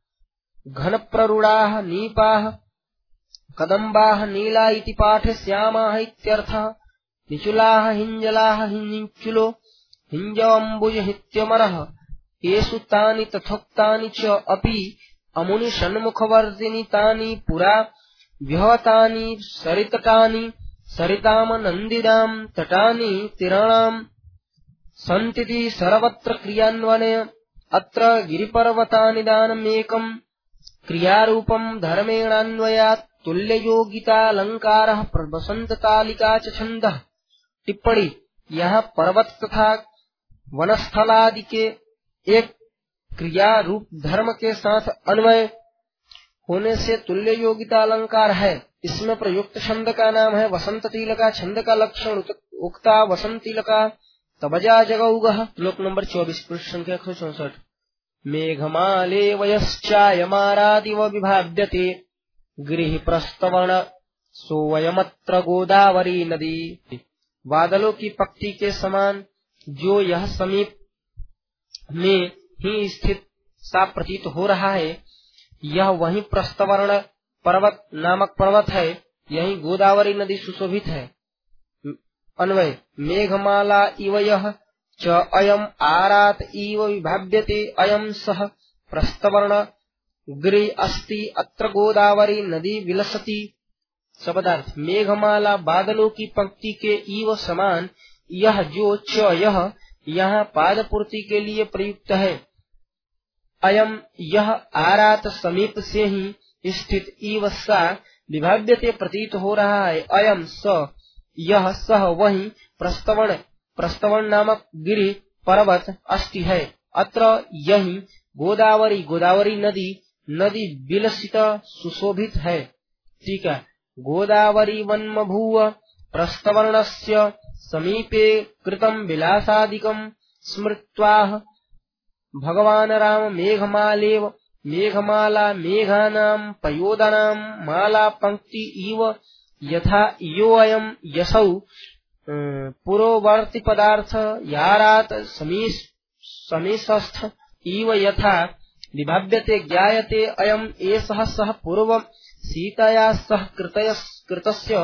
घनप्ररूढाः नीपाः कदम्बाः नीला इति पाठ्यस्यामाः इत्यर्थः। निचुलाः हिंजलाः निचुलो हिंजवम्बुजहित्यमरः येषु तानि तथोक्तानि च अपि अमुनि षण्मुखवर्तिनि तानि पुरा विहतानि सरितटानि सरिताम नन्दिनां तटानि तीराणाम् सन्तीति सर्वत्र क्रियान्वये। अत्र गिरिपर्वतानिदानमेकम् क्रियारूपम् धर्मेणान्वयात् तुल्ययोगितालङ्कारः वसन्ततालिका च छन्दः। टिप्पणी यहाँ पर्वत तथा वनस्थलादि के एक क्रिया रूप धर्म के साथ अन्वय होने से तुल्य योगिता अलंकार है। इसमें प्रयुक्त छंद का नाम है वसंत तिलका। छंद का लक्षण उक्ता वसंत तिलका तबजा जगौगः। श्लोक नंबर चौबीस पृष्ठ संख्या एक सौ चौसठ। मेघमाले वयश्चायमारादिव विभाव्यते गिरिः प्रस्तवण सोऽयमत्र गोदावरी नदी। बादलों की पक्ति के समान जो यह समीप में ही स्थित सा प्रतीत हो रहा है, यह वही प्रस्तवर्ण पर्वत नामक पर्वत है, यही गोदावरी नदी सुशोभित है। अन्वय मेघमाला इव यः च अयम् आरात इव विभाव्यते अयम् सः प्रस्तवर्ण गिरि अस्ति अत्र गोदावरी नदी विलसति। शब्दार्थ मेघमाला बादलों की पंक्ति के इव समान यह जो च यह यहाँ पादपूर्ति के लिए प्रयुक्त है। अयम यह आरात समीप से ही स्थित इव सा विभाव्यते प्रतीत हो रहा है। अयम स यह सह वही प्रस्तवण प्रस्तवण नामक गिरि पर्वत अस्ति है। अत्र यही गोदावरी गोदावरी नदी नदी विलसित सुशोभित है। ठीक है। गोदावरी वन्मभूव प्रस्थवर्णस्य समीपे कृतं विलासादिकं स्मृत्वा भगवान् राम मेघमालेव मेघमाला मेघानां पयोदनां माला पंक्ति इव यथा योऽयं यसौ पुरोवर्ति पदार्थ यारात समीस समीसस्थ इव यथा विभाव्यते ज्ञायते अयम् एषः सः पूर्वं सीतया सह कृतस्य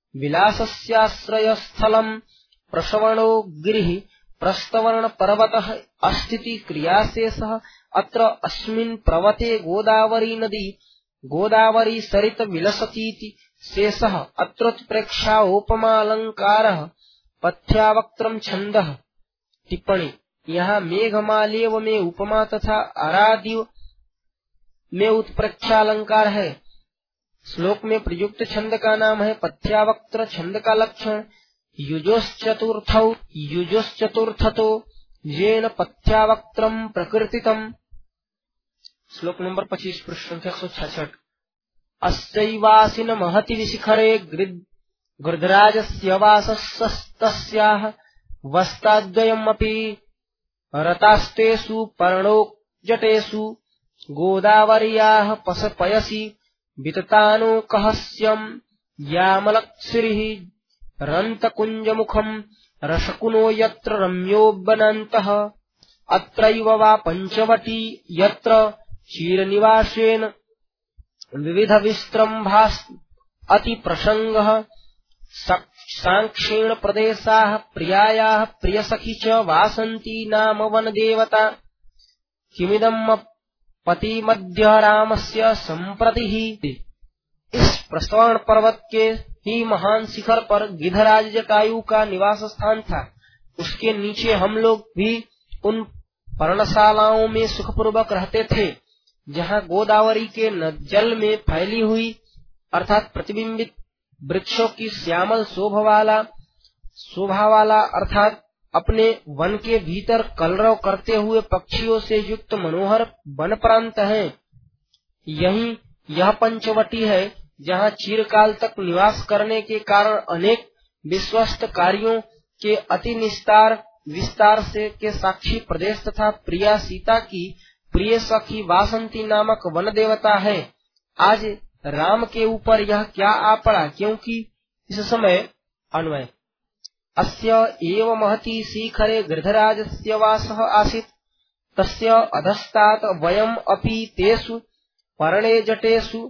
विलासस्याश्रयस्थलं प्रश्रवणो गिरिः प्रस्थवर्ण पर्वतः अस्थिति क्रियाशेषः अत्र अस्मिन् पर्वते गोदावरी नदी गोदावरी सरित विलसतीति शेषः अत्र प्रेक्षा उपमालंकारः पथ्यावक्त्रम छंदः। टिप्पणी यहाँ मेघमालेव में उपमा तथा आरादिव में उत्प्रेक्षालंकार है। श्लोक में प्रयुक्त छंद का नाम है पथ्यावक्त्र। छंद का लक्षण युजोश्चतुर्थौ युजोश्चतुर्थतो येन पथ्यावक्त्रम प्रकृतितम। श्लोक नंबर पच्चीस पृष्ठ संख्या एक सौ छठ। अस्यैवासिन महति विशिखरे गृध्राजस्य वासस्तस्याः वस्ताद्वयमपि रतास्तेषु पर्णोजटेषु गोदावर्याः पयसि विततानो कहस्यम् यामलक्षिरिः रन्तकुञ्जमुखम् रसकुनो यत्र रम्यो वनान्तः अत्रैव वा पञ्चवटी यत्र क्षीरनिवासेन विविध विस्त्रम्भास् अति प्रसंगः सांक्षेण प्रदेशाः प्रियायाः प्रियसखी च वासन्ती नाम वनदेवता किमिदं पति मध्य रामस्य संप्रति ही। इस प्रस्थवर्ण पर्वत के ही महान शिखर पर गिधराज जटायु का निवास स्थान था। उसके नीचे हम लोग भी उन पर्णशालाओं में सुखपूर्वक रहते थे जहाँ गोदावरी के जल में फैली हुई अर्थात प्रतिबिंबित वृक्षों की श्यामल शोभा वाला शोभा वाला अर्थात अपने वन के भीतर कलरव करते हुए पक्षियों से युक्त मनोहर वन प्रांत है। यही यह पंचवटी है जहाँ चिरकाल तक निवास करने के कारण अनेक विश्वस्त कार्यों के अति निस्तार विस्तार से के साक्षी प्रदेश तथा प्रिया सीता की प्रिय सखी वासंती नामक वन देवता है। आज राम के ऊपर यह क्या आ पड़ा, क्योंकि इस समय अन्वय अस्य एव महती शिखरे गृधराजस्य वासः आसीत् तस्य अधस्तात् वयम् अपि तेषु पर्णे जटेषु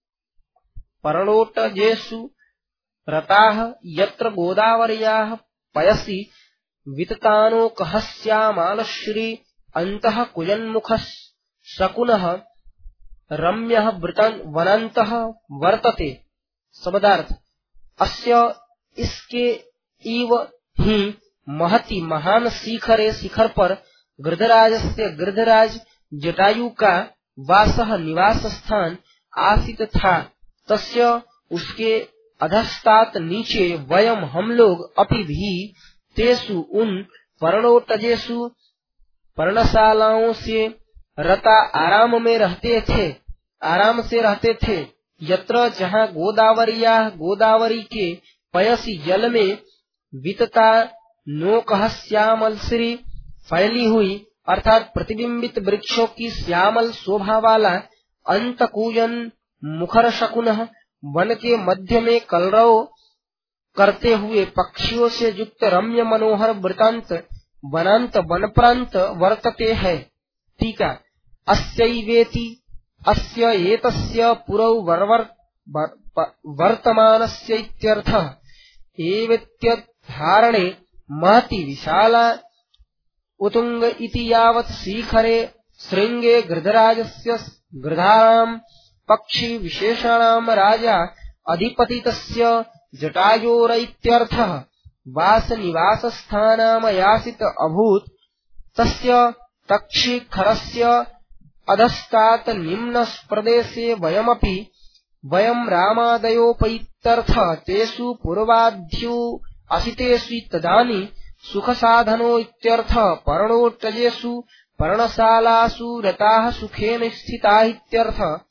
पर्णोटजेषु रताः यत्र गोदावर्याः पयसि विततानो कहस्यामालश्री अन्तः कुजन्मुखः शकुनः रम्यः वनान्तः वर्तते। शब्दार्थ अस्य इसके इव ही महति महान शिखरे शिखर पर गृधराजस्य गृधराज जटायु का वासः निवास स्थान आसीत था। तस्य उसके अधस्तात नीचे वयम हम लोग अपि भी तेसु उन पर्णोटजेसु पर्णशालाओं से रता आराम में रहते थे आराम से रहते थे यत्र जहाँ गोदावरिया गोदावरी के पयसी जल में वितता नौकह श्यामल श्री फैली हुई अर्थात प्रतिबिंबित वृक्षों की श्यामल शोभा वाला अंतकूजन मुखर शकुन वन के मध्य में कलरव करते हुए पक्षियों से युक्त रम्य मनोहर वृतांत वनांत वन प्रांत वर्तते है। टीका अस्यैवेति अस्य एतस्य पुरौ वर्वर वर्तमानस्य इत्यर्थः एवेत्यधारणे महति विशाला उतुंग इति यावत् शिखरे शृंगे गृधराजस्य गृधाराम पक्षी विशेषाणाम राजा अधिपतितस्य जटायोरैत्यर्थः वास निवास स्थानामयासित अभूत तस्य तक्षिखरस्य अधस्तात् निम्न प्रदेशे वयमपि वयं रामादयोपैत्यर्थः तेषु पूर्वाद्यो असितेषु तदानी सुख साधनो इत्यर्थः पर्णोटजेषु पर्णशालासु रताः सुखेन स्थिताः इत्यर्थः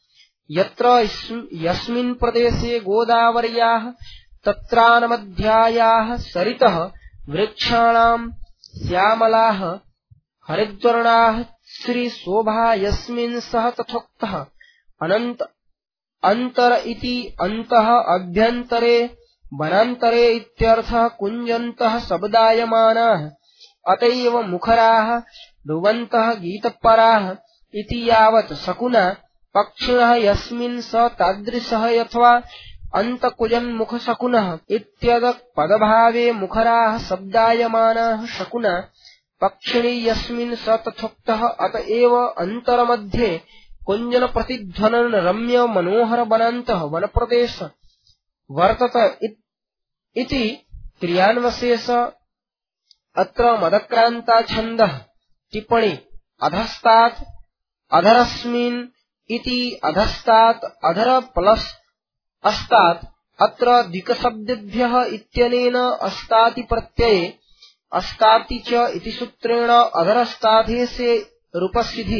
यत्र यस्मिन् प्रदेशे गोदावर्याः तत्रानमध्यायाः सरितः वृक्षाणाम् श्यामलाः हरिद्वर्णाः श्रीशोभा यस्मिन् सह तथोक्तः अनंत अंतर इति अन्तः अभ्यन्तरे वनान्तरे इत्यर्थः कुञ्जन्तः शब्दायमानाः अतएव मुखराः ब्रुवन्तः गीतपराः इति यावत् शकुना पक्षिणः यस्मिन् स तादृशः अथवा अन्तकुजन्मुखशकुनः इत्यदक् पदभावे मुखराः शब्दायमानाः शकुना पक्षिणी यस्मिन् स तथोक्तः अतएव अन्तरमध्ये कुञ्जन प्रतिध्वनन रम्य मनोहर वनान्तः वनप्रदेश वर्तत इति क्रियान्वशेष अत्र मदक्रान्ता छन्दः टिप्पणी अधस्तात् अधरस्मिन् इति अधस्तात् अधर प्लस अस्तात् अत्र दिक्शब्देभ्यः इत्यनेन अस्ताति प्रत्यये अस्ताति च इति सूत्रेण अधरस्ताधे से रूपसिद्धि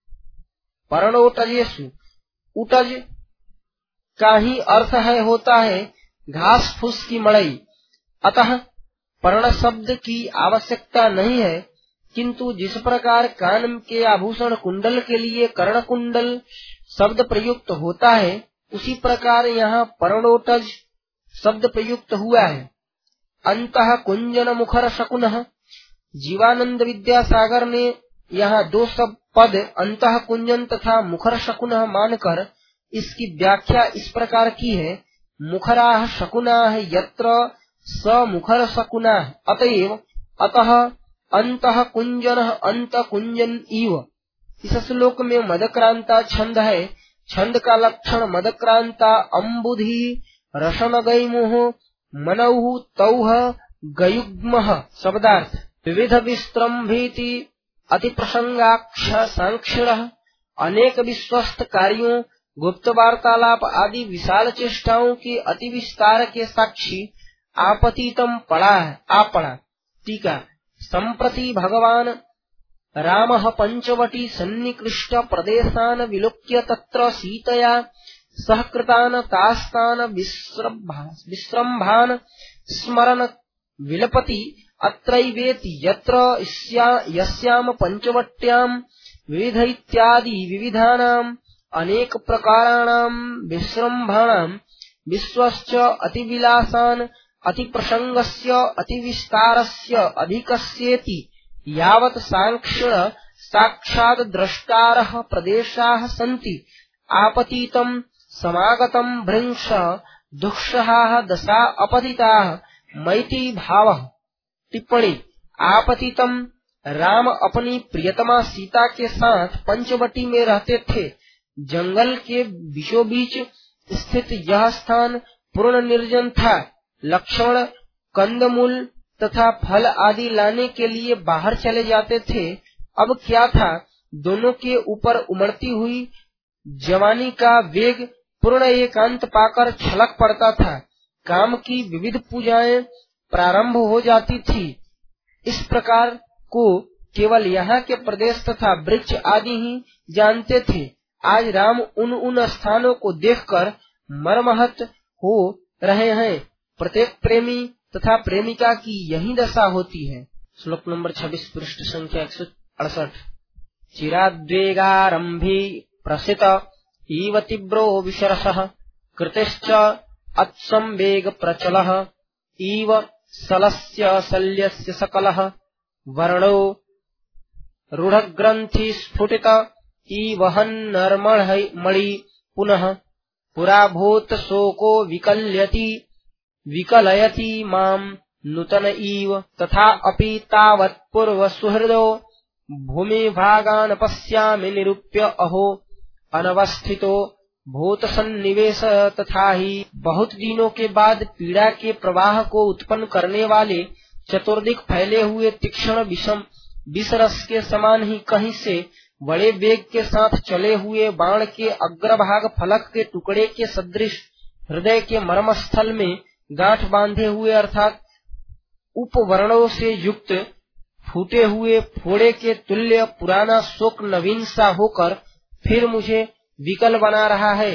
पर्णोटजेषु उटज का ही अर्थ है होता है घास फूस की मड़ई, अतः पर्ण शब्द की आवश्यकता नहीं है, किंतु जिस प्रकार कान के आभूषण कुंडल के लिए कर्ण कुंडल शब्द प्रयुक्त होता है उसी प्रकार यहाँ पर्णोटज शब्द प्रयुक्त हुआ है। अंतः कुंजन मुखर शकुनः, जीवानंद विद्यासागर ने यहाँ दो सब पद अंतः कुंजन तथा मुखर शकुनः मानकर इसकी व्याख्या इस प्रकार की है, मुखराः शकुनाः यत्र स मुखर शकुनाः अतएव अतः अंतः कुंजनः अंत कुंजन इव। इस श्लोक में मदक्रांता छंद है। छंद का लक्षण मदक्रांता अम्बुधि रसन गैमुः मनौः तौह गयुग्मः शब्दार्थ। विविध विस्त्रम्भीति अति प्रसंगाक्ष सांक्षिणः, अनेक विश्वस्त कार्यों गुप्त वार्तालाप आदि विशाल चेष्टाओं के अति विस्तार के साक्षी आपतितम पड़ा है आपड़ा। टीका संप्रति भगवान रामः पंचवटी सन्निकृष्ट प्रदेशान विलोक्य तत्र सीतया सहकृतान तास्तान विस्रम्भान स्मरन् विलपति अत्रैवेति यत्र यस्याम पंचवट्याम विविध इत्यादि विविधानाम अनेक प्रकाराणाम विस्रम्भाणाम विश्वश्च अतिविलासान अतिप्रसंगस्य अतिविस्तारस्य अधिकस्येति यावत् सांक्षिण साक्षात् द्रष्टारः प्रदेशाः सन्ति आपतितं समागतं भृंश दुःसहाः दशा अपतिताः मैत्री भावः। टिप्पणी आपतितम राम अपनी प्रियतमा सीता के साथ पंचवटी में रहते थे। जंगल के बीचों बीच स्थित यह स्थान पूर्ण निर्जन था। लक्ष्मण कंदमूल तथा फल आदि लाने के लिए बाहर चले जाते थे। अब क्या था, दोनों के ऊपर उमड़ती हुई जवानी का वेग पूर्ण एकांत पाकर छलक पड़ता था। काम की विविध पूजाएं प्रारंभ हो जाती थी। इस प्रकार को केवल यहाँ के प्रदेश तथा वृक्ष आदि ही जानते थे। आज राम उन उन स्थानों को देखकर मर्माहत हो रहे हैं। प्रत्येक प्रेमी तथा प्रेमिका की यही दशा होती है। श्लोक नंबर छब्बीस पृष्ठ संख्या एक सौ अड़सठ। चिराद्वेगारंभी प्रसित इव तीव्रो विशरसः कृतिश्च अत्संवेग प्रचलः इव सलस्य शल्यस्य सकलः वर्णो रूढग्रंथि स्फुटित इवहन्नर्मणि पुनः पुराभूत शोको विकल्यति विकलयति माम नूतन इव तथा अपि तावत् पूर्व सुहृदो भूमि भागान पश्यामि निरूप्य अहो अनवस्थितो भूत सन्निवेश तथा ही बहुत दिनों के बाद पीड़ा के प्रवाह को उत्पन्न करने वाले चतुर्दिक फैले हुए तीक्ष्ण विषम विषरस के समान ही कहीं से बड़े वेग के साथ चले हुए बाण के अग्रभाग फलक के टुकड़े के सदृश हृदय के मर्मस्थल में गांठ बांधे हुए अर्थात उपवर्णों से युक्त फूटे हुए फोड़े के तुल्य पुराना शोक नवीन सा होकर फिर मुझे विकल बना रहा है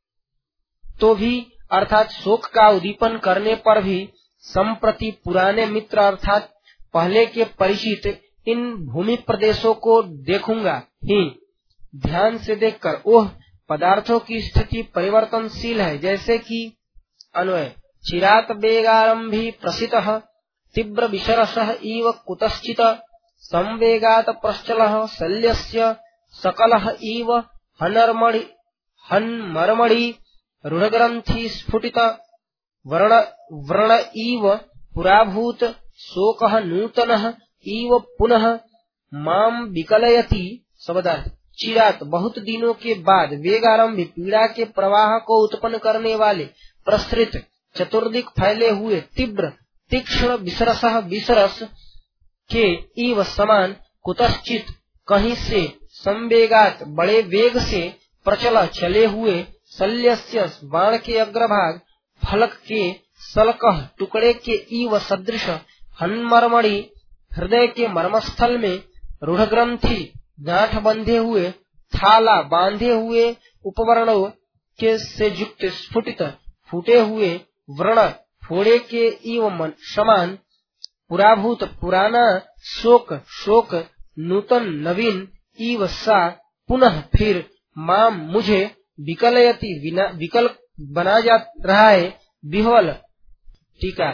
तो भी अर्थात शोक का उद्दीपन करने पर भी संप्रति पुराने मित्र अर्थात पहले के परिचित इन भूमि प्रदेशों को देखूंगा ही। ध्यान से देखकर वह पदार्थों की स्थिति परिवर्तनशील है, जैसे कि अन्वय चिरात वेगारंभी प्रसितः तीव्र विसरसः इव कुतश्चित् संवेगात् प्रश्चलः शल्यस्य सकलः इव हनर्मणि हन्मर्मणि रूढग्रन्थि स्फुटित वर्ण व्रण इव पुराभूत शोकः नूतनः इव पुनः माम विकलयति। शब्दार्थ चिरात बहुत दिनों के बाद वेगारंभी पीड़ा के प्रवाह को उत्पन्न करने वाले प्रसृत चतुर्दिक फैले हुए तीव्र तीक्ष्ण विसरसः विसरस के इव समान कुतश्चित कहीं से संवेगात बड़े वेग से प्रचल चले हुए शल्यस्य बाण के अग्रभाग फलक के सलकह टुकड़े के इव सदृश हन्मर्मणि हृदय के मर्मस्थल में रूढग्रंथि गांठ बंधे हुए थाला बांधे हुए उपवर्णों के से युक्त स्फुटित फूटे हुए व्रण फोड़े के इव समान पुराभूत पुराना शोक शोक नूतन नवीन इव सा पुनः फिर माम मुझे विकलयति विकल बना जा रहा है विह्वल। टीका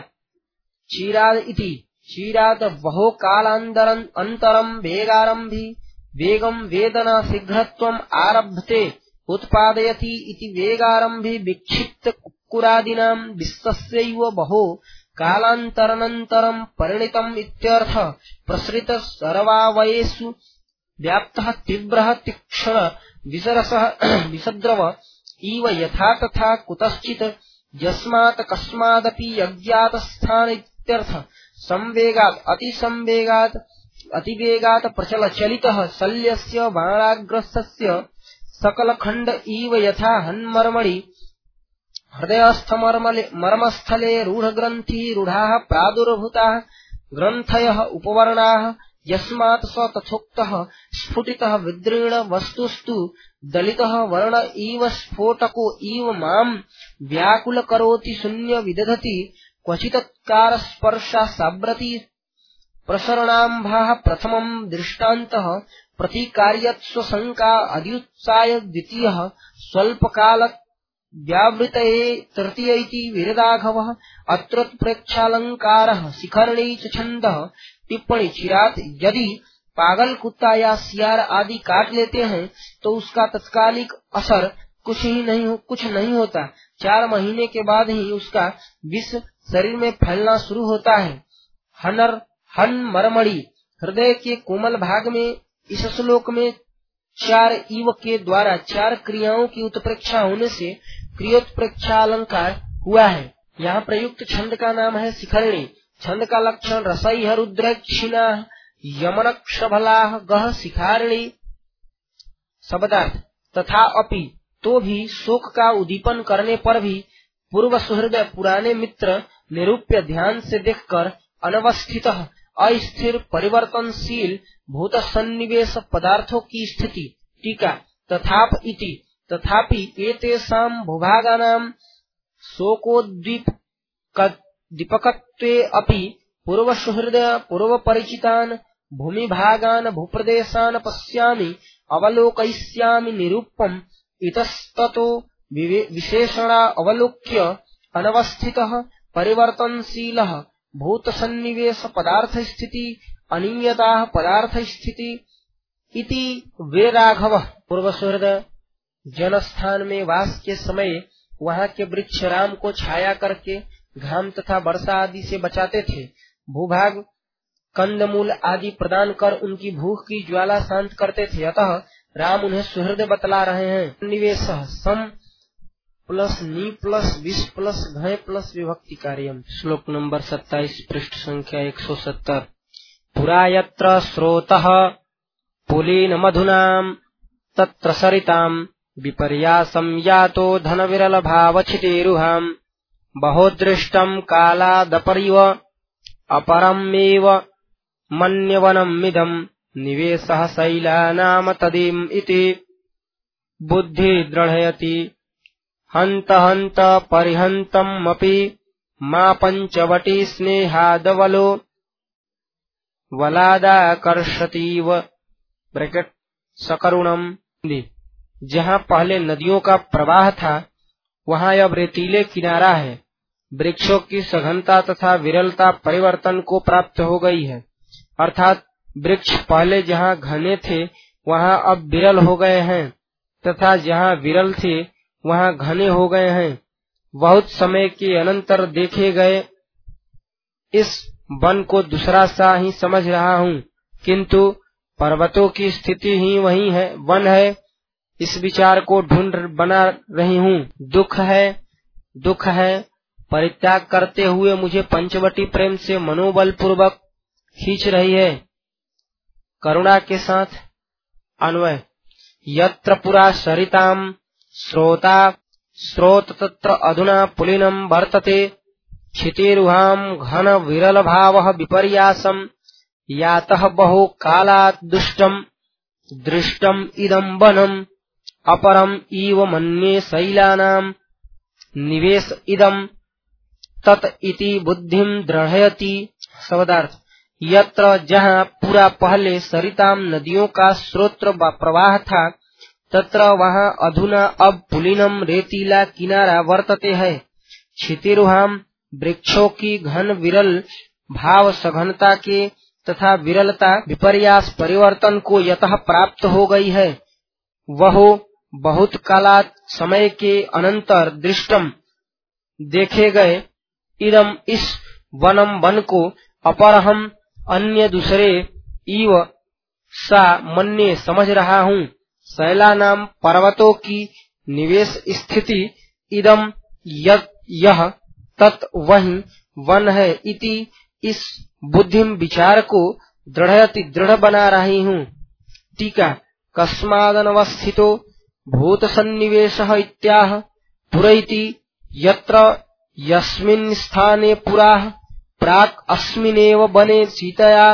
चिराद इति चिराद बहु कालांतरं अंतरम वेगारंभी वेगम वेदना शीघ्रत्वम आरभते उत्पादयति इति वेगारंभी विक्षिप्त कुक्कुरादीनां विश्वस्यैव बहु कालांतरनंतरं परिणितम् इत्यर्थ। प्रसृत सर्वावयेषु व्याप्तः तीव्रः तीक्ष्ण विसरसः विसद्रव इव यथा तथा कुतश्चित् यस्मात् कस्मादपि अज्ञातस्थान इत्यर्थ। संवेगात् अतिसंवेगात् अतिवेगात् प्रचल चलितः शल्यस्य बाणाग्रस्तस्य सकलखण्ड इव यथा हन्मर्मणि हृदयस्थमर्मले मर्मस्थले रूढग्रन्थिः रूढाः प्रादुर्भूताः ग्रन्थयः उपवर्णाः यस्मात् स तथोक्तः स्फुटितः विद्रीर्ण वस्तुस्तु दलितः वर्ण इव स्फोटको इव माम् व्याकुल करोति शून्य विदधति क्वचित्कार स्पर्शा साब्रति प्रसरणाम्भाः प्रथमम् दृष्टान्तः प्रतिकार्यत्स्व शङ्का अद्युत्साय द्वितीयः स्वल्पकाल व्यावृतये तृतीय इति विरदाघवः। अत्र प्रेक्षालंकारः शिखरणी च छन्दः। टिप्पणी चिरात यदि पागल कुत्ता या सियार आदि काट लेते हैं तो उसका तत्कालिक असर कुछ ही नहीं हो, कुछ नहीं होता। चार महीने के बाद ही उसका विष शरीर में फैलना शुरू होता है। हनर हन मरमड़ी हृदय के कोमल भाग में इस श्लोक में चार इव के द्वारा चार क्रियाओं की उत्प्रेक्षा होने से क्रियोत्प्रेक्षा अलंकार हुआ है। यहाँ प्रयुक्त छंद का नाम है शिखरणी। छंद का लक्षण रसैः रुद्रक्षिणा यमनक्षभला गह शिखारिणी। शब्दार्थ तथा अपि तो भी शोक का उद्दीपन करने पर भी पूर्व सुहृदय पुराने मित्र निरूप्य ध्यान से देखकर अनवस्थित अस्थिर परिवर्तनशील भूत सन्निवेश पदार्थों की स्थिति। टीका तथाप इति तथापि एतेषां भूभागानां शोकोद्दीप दीपकत्वे अपि पूर्व सुहृदय पूर्व परिचितान् भूमिभागान् भूप्रदेशान् पश्यामि अवलोकयिष्यामि निरूपम् इतस्ततो विशेषणा अवलोक्य अनवस्थितः परिवर्तनशीलः भूत सन्निवेश पदार्थ स्थिति अनियता पदार्थ स्थिति इति वे राघव। पूर्व सुहृदय जनस्थान में वास के समय वहाँ के वृक्ष राम को छाया करके घाम तथा वर्षा आदि से बचाते थे। भूभाग कंदमूल आदि प्रदान कर उनकी भूख की ज्वाला शांत करते थे। अतः राम उन्हें सुहृद बतला रहे हैं। निवेश सम प्लस नी प्लस विष प्लस घय प्लस विभक्ति कार्यम। श्लोक नंबर सत्ताईस पृष्ठ संख्या एक सौ सत्तर। पुरा यत्र स्रोतः पुलीन मधुनाम तत्र सरिताम विपर्यासं यातो धन विरल भावचितेरुहाम बहुदृष्टं कालादपरिव अपरमेव मन्यवनमिदं निवेशः शैलानाम तदीम इति। बुद्धि दृढ़यति हंत हंत परिहंतमपि मा पंचवटी स्नेहादवलो वलादाकर्षतीव ब्रैकेट सकरुणम। जहाँ पहले नदियों का प्रवाह था वहाँ अब रेतीले किनारा है। वृक्षों की सघनता तथा विरलता परिवर्तन को प्राप्त हो गई है, अर्थात वृक्ष पहले जहाँ घने थे वहाँ अब विरल हो गए हैं तथा जहाँ विरल थे वहाँ घने हो गए हैं। बहुत समय के अनंतर देखे गए इस वन को दूसरा सा ही समझ रहा हूँ, किंतु पर्वतों की स्थिति ही वही है वन है। इस विचार को ढूंढ बना रही हूँ। दुख है दुख है परित्याग करते हुए मुझे पंचवटी प्रेम से मनोबल पूर्वक खींच रही है। करुणा के साथ अन्वय। यत्र पुरा सरिताम स्रोता स्रोत तत्र अधुना पुलिनम वर्तते क्षितिरुहाम घन विरल भावः विपर्यासम यातः बहु कालात् दुष्टम दृष्टम इदं वनम अपरम इव मन्ये शैलानाम निवेश इदम तत इति बुद्धिम दृढ़यति। शब्दार्थ। यत्र जहाँ पूरा पहले सरिताम नदियों का स्रोत प्रवाह था तत्र वहाँ अधुना अब पुलिनम रेतीला किनारा वर्तते है। क्षितिरुहाम वृक्षों की घन विरल भाव सघनता के तथा विरलता विपर्यास परिवर्तन को यतः प्राप्त हो गई है। वह बहुत कालात समय के अनंतर दृष्टम देखे गए इदम इस वनम वन को अपरहम अन्य दूसरे इव सा मन्ये समझ रहा हूँ। शैला नाम पर्वतों की निवेश स्थिति इदम यह तत् वही वन है इति इस बुद्धिम विचार को दृढ़यति दृढ़ बना रही हूँ। टीका। कस्मादनवस्थितो भूत सन्निवेशः इत्याह पुरैति यत्र यस्मिन् स्थाने पुराः प्राक् अस्मिनेव वने सीतया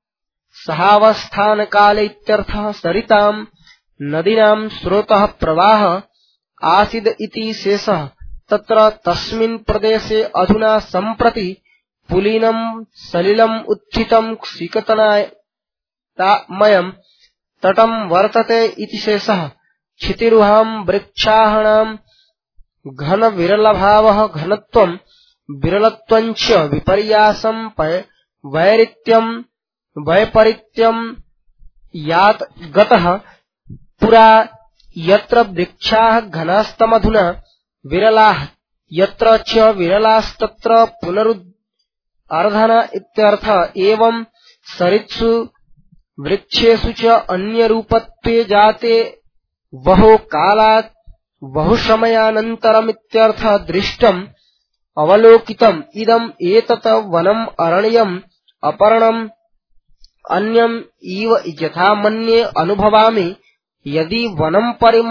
सहावस्थान काले इत्यर्थः। सरिताम् नदीनां स्रोतः प्रवाह आसीद इति शेषः तत्र तस्मिन् प्रदेशे अधुना सम्प्रति पुलिनं सलिलम् उत्थितं सिकतनामयम् तटं वर्तते इति शेषः। क्षितिरुहां वृक्षाणां घन विरलभावः घनत्वं विरलत्वञ्च विपर्यासं वैरित्यं वैपरीत्यं यात गतः पुरा यत्र वृक्षाः घनास्तमधुना विरलाः यत्र च विरलास्तत्र पुनरुद्धरणा इत्यर्थ। एवं सरित्सु वृक्षेषु च अन्यरूपत्वे जाते बहु कालात् बहुशमयानन्तरम् इत्यर्थ। दृष्टम् अवलोकितम् इदम् एतत् वनम् अरण्यम् अपरणम् अन्यम् इव यथा मन्ये अनुभवामि। यदि वनम्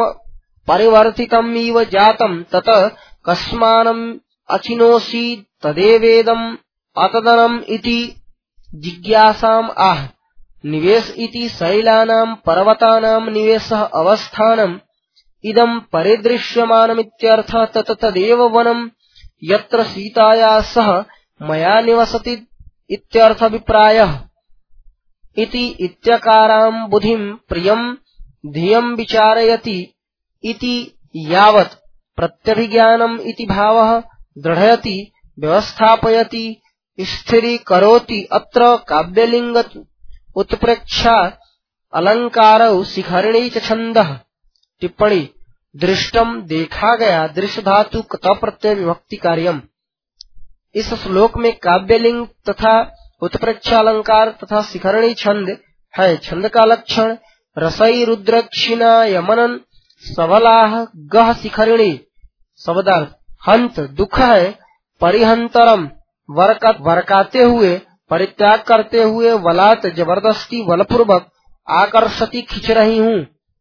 परिवर्तितम् इव जातम् तत कस्मानम् अचिनोषि तदेवेदम् अतदनम् इति जिज्ञासाम् आह। निवेश इति शैलानाम् पर्वतानाम् निवेशः अवस्थानम् इदम् परिदृश्यमानमित्यर्थः। तत तदेव वनम् यत्र सीताया सह मया निवसति इत्यर्थाभिप्रायः। इति इत्यकाराम् बुद्धिम् प्रियम् धियम् विचारयति इति यावत् प्रत्यभिज्ञानम् इति भावः दृढ़यति व्यवस्थापयति स्थिरीकरोति। अत्र काव्यलिंग उत्प्रेक्षा अलंकारौ शिखरिणी च छन्दः। टिप्पणी। दृष्टम देखा गया दृश्य धातु क प्रत्यय विभक्ति कार्यम। इस श्लोक में काव्यलिंग तथा उत्प्रेक्षा अलंकार तथा शिखरिणी छंद है। छंद का लक्षण रसई रुद्रक्षिणा यमनन सबलाह गह शिखरिणी। शब्दार्थ। हंत दुख है, परिहंतरम वरकत वरकाते हुए, परित्याग करते हुए, वलात जबरदस्ती बलपूर्वक, आकर्षति खींच रही हूँ।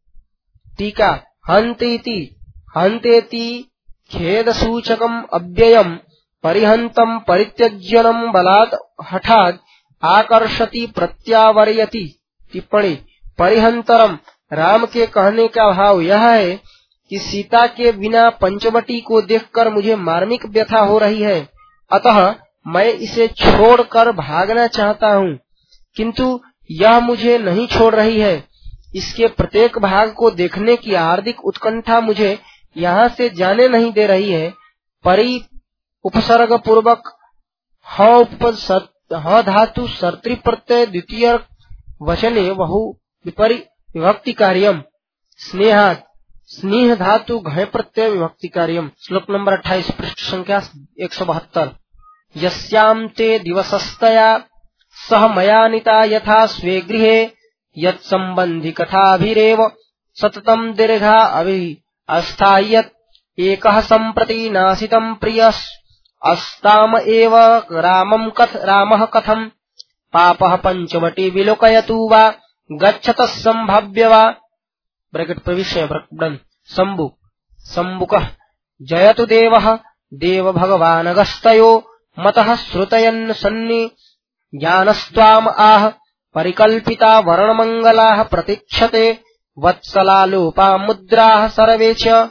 टीका। हंतेति हंतेति खेद सूचकम अव्ययम परिहंतम परित्यज्यनम बलात् हठात् आकर्षति प्रत्यावर्यति। टिप्पणी। परिहंतरम राम के कहने का भाव यह है कि सीता के बिना पंचवटी को देखकर मुझे मार्मिक व्यथा हो रही है, अतः मैं इसे छोड़कर भागना चाहता हूँ, किंतु यह मुझे नहीं छोड़ रही है। इसके प्रत्येक भाग को देखने की हार्दिक उत्कंठा मुझे यहाँ से जाने नहीं दे रही है। परि उपसर्ग पूर्वक ह उपपद ह धातु सर्त्री प्रत्यय द्वितीय वचने बहु विपरि विभक्ति कार्यम स्नेहात् स्नेह धातु घय प्रत्यय विभक्ति कार्यम। श्लोक नंबर अट्ठाईस, पृष्ठ संख्या एक सौ बहत्तर। यस्याम ते दिवसस्तया सह मयानिता यथा स्वे गृहे यत् संबंधी कथाभिरेव सततम दीर्घा अभि अस्थायत एकः संप्रति नासितम प्रियस् अस्ताम एव रामं कथ रामः कथम पापः पंचवटी विलोकयतु वा गच्छतः संभाव्य वा। ब्रैकेट प्रविश्य ब्रकडन शंभु शंभुकः जयतु देवः देव भगवान् अगस्त्यो मतः श्रुतयन् सन्नि ज्ञानस्त्वाम आह परिकल्पिता वर्णमंगलाः प्रतीक्षते वत्सलालोपा मुद्राः सर्वे च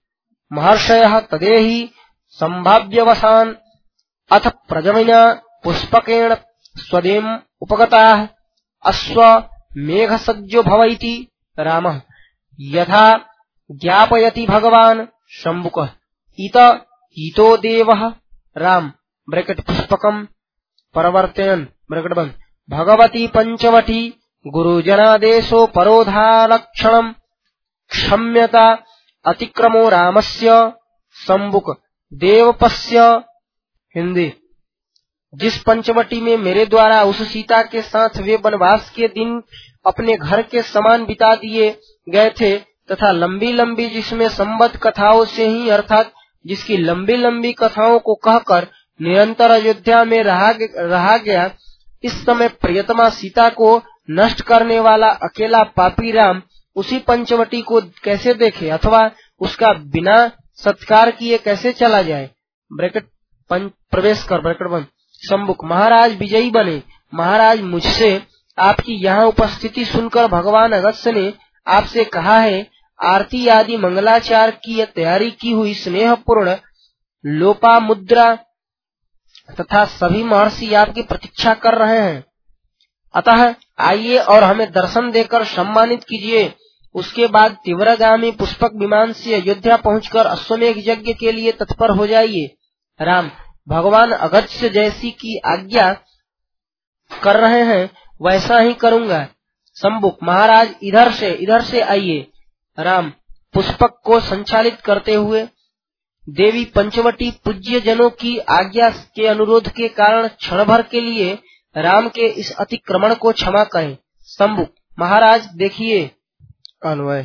महर्षयः तदेहि संभाव्यवसान् अथ प्रजमिना पुष्पकेण स्वदेम उपगताः अश्व मेघसज्जो भवैति रामः यथा ज्ञापयति भगवान् शंभुकः इत ईतो देवः राम ब्रैकेट पुष्पकम परवर्तयन् ब्रैकेट बंद भगवती पंचवटी गुरुजनादेशो परोधालक्षणम् क्षम्यता अतिक्रमो रामस्य शंभुक देवपस्य। हिंदी। जिस पंचवटी में मेरे द्वारा उस सीता के साथ वे वनवास के दिन अपने घर के समान बिता दिए गए थे तथा लंबी लंबी जिसमें संबद्ध कथाओं से ही अर्थात जिसकी लंबी लंबी कथाओं को कहकर निरंतर अयोध्या में रहा, रहा गया, इस समय प्रियतमा सीता को नष्ट करने वाला अकेला पापी राम उसी पंचवटी को कैसे देखे अथवा उसका बिना सत्कार किए कैसे चला जाए। ब्रैकेट प्रवेश कर ब्रैकेट बंद। शंभुक महाराज विजयी बने। महाराज मुझसे आपकी यहाँ उपस्थिति सुनकर भगवान अगस्त्य ने आपसे कहा है, आरती आदि मंगलाचार की तैयारी की हुई स्नेहपूर्ण लोपा मुद्रा तथा सभी महर्षि आपकी प्रतीक्षा कर रहे हैं, अतः आइए और हमें दर्शन देकर सम्मानित कीजिए। उसके बाद तीव्रगामी पुष्पक विमान से अयोध्या पहुंचकर अश्वमेघ यज्ञ के लिए तत्पर हो जाइए। राम भगवान अगस्त्य जैसी की आज्ञा कर रहे हैं वैसा ही करूंगा। शंभुक महाराज इधर से इधर से आइए। राम पुष्पक को संचालित करते हुए देवी पंचवटी पूज्य जनों की आज्ञा के अनुरोध के कारण क्षण भर के लिए राम के इस अतिक्रमण को क्षमा करें। शंभुक महाराज देखिए। अन्वय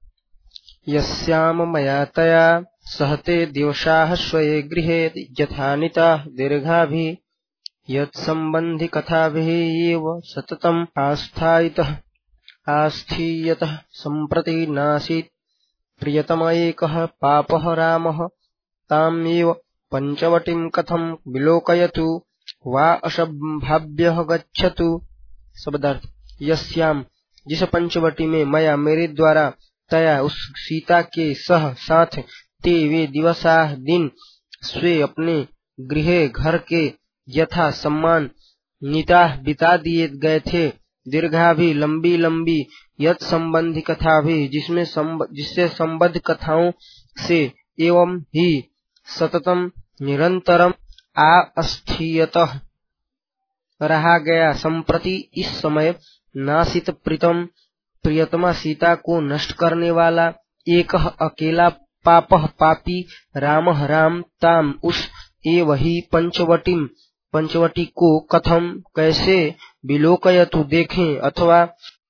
यस्याम मया तया सहते दिवसाः स्वये गृहे यथानिता दीर्घाभि यत्संबंधी कथाभिः एव सततम् आस्थायितः आस्थीयतः सम्प्रति नासीत् प्रियतम एकः पापः रामः तामेव पंचवटीं कथं विलोकयतु वा असंभाव्यः गच्छतु। शब्दार्थ यस्याम जिस पंचवटी में मया मेरे द्वारा तया उस सीता के सह साथ ते वे दिवसा दिन स्वे अपने गृह घर के यथा सम्मान निता बिता दिए गए थे, दीर्घा भी लंबी लंबी यत संबंधी कथा भी जिसमें संब, जिससे संबद्ध कथाओं से एवं ही सततम निरंतरम आस्थीयतः रहा गया, संप्रति इस समय नासित प्रीतम प्रियतमा सीता को नष्ट करने वाला एक अकेला पापह पापी राम राम ताम उस एव ही पंचवटीम पंचवटी को कथम कैसे विलोकयतु देखें अथवा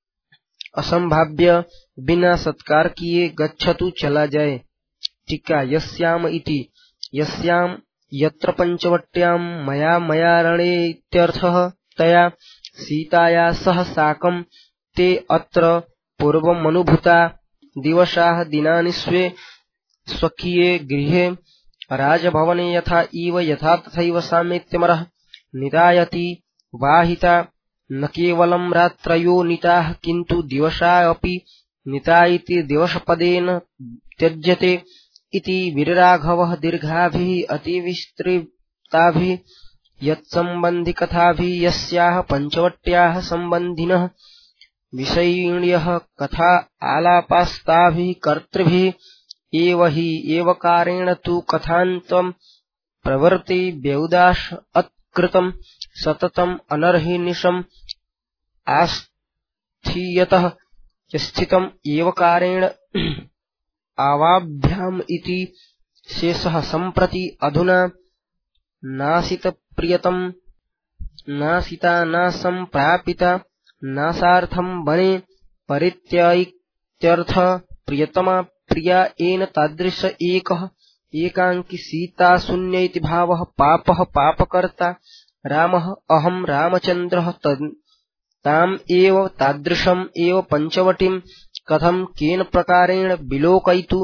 असंभाव्य बिना सत्कार किए गच्छतु चला जाए। टीका यस्याम इति यस्याम यत्र पंचवट्याम मया मया रणे इत्यर्थः तया सीताया सह साकं ते अत्र पूर्वमनुभूता दिवसाः दिनानि स्वे स्वकीये गृहे राजभवने यथा इव यथा तथैव साम्यत्यमरः निरायति वाहिता न केवलं रात्रयो नीताः किन्तु दिवसा अपि निता इति दिवसपदेन त्यज्यते इति वीरराघवः दीर्घाभिः अतिविस्तृताभिः यत्सम्बन्धिकथाभिः यस्याः पञ्चवट्याः सम्बन्धिनः विषयिण्यः कथा आलापास्ताभिः कर्तृभिः एव हि एवकारेण तु कथान्तं प्रवर्ति व्यौदाश अत्कृतं सततम् अनर्हिनिशम् आस्थीयतः स्थितम् एवकारेण आवाभ्याम् इति शेषः सम्प्रति अधुना नासितप्रियतम् नासिता न सम्प्रापिता नासार्थं वने परित्यक्त्यर्थ प्रियतमा प्रिया येन तादृश एकः एकांकी सीता शून्य इति भावः पापः पापकर्ता रामः अहं रामचन्द्रः ताम् एव तादृशम् एव पञ्चवटीम् कथं केन प्रकारेण विलोकयितु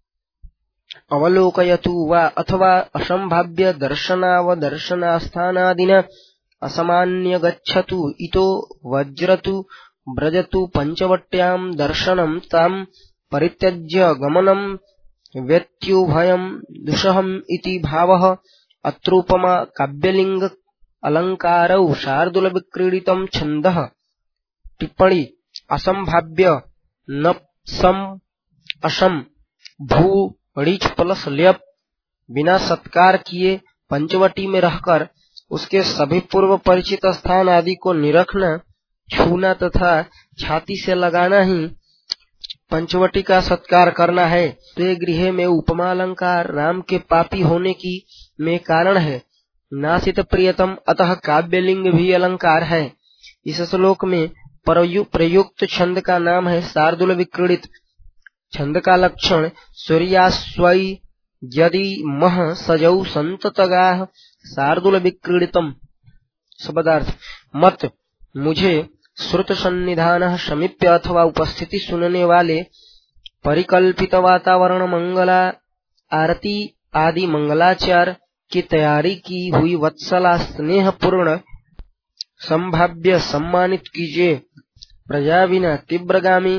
अवलोकयतु वा अथवा असम्भाव्य दर्शनावदर्शनास्थानादिना असमान्य गच्छतु इतो वज्रतु व्रजतु पञ्चवट्याम् दर्शनं ताम् परित्यज्य गमनं व्यत्युभयम् दुषहम् इति भावः अत्रूपमा काव्यलिङ्ग अलङ्कारौ शार्दूलविक्रीडितं छन्दः। टिप्पणी असंभाव्य न सम असम भू ऋच प्लस ल्यप बिना सत्कार किए पंचवटी में रहकर उसके सभी पूर्व परिचित स्थान आदि को निरखना, छूना तथा छाती से लगाना ही पंचवटी का सत्कार करना है। ते गृह में उपमा अलंकार राम के पापी होने की में कारण है। नासित प्रियतम अतः काव्यलिंग भी अलंकार है। इस श्लोक में प्रयुक्त छंद का नाम है शार्दूल विक्रीडित। छंद का लक्षण सूर्यास्वई यदि मह सजौ संततगाह शार्दूल विक्रीडितम। शब्दार्थ मत मुझे श्रुत सन्निधान समीप्य अथवा उपस्थिति सुनने वाले परिकल्पित वातावरण मंगला आरती आदि मंगलाचार की तैयारी की हुई वत्सला स्नेह पूर्ण संभाव्य सम्मानित कीजिए। प्रजा बिना तीव्रगामी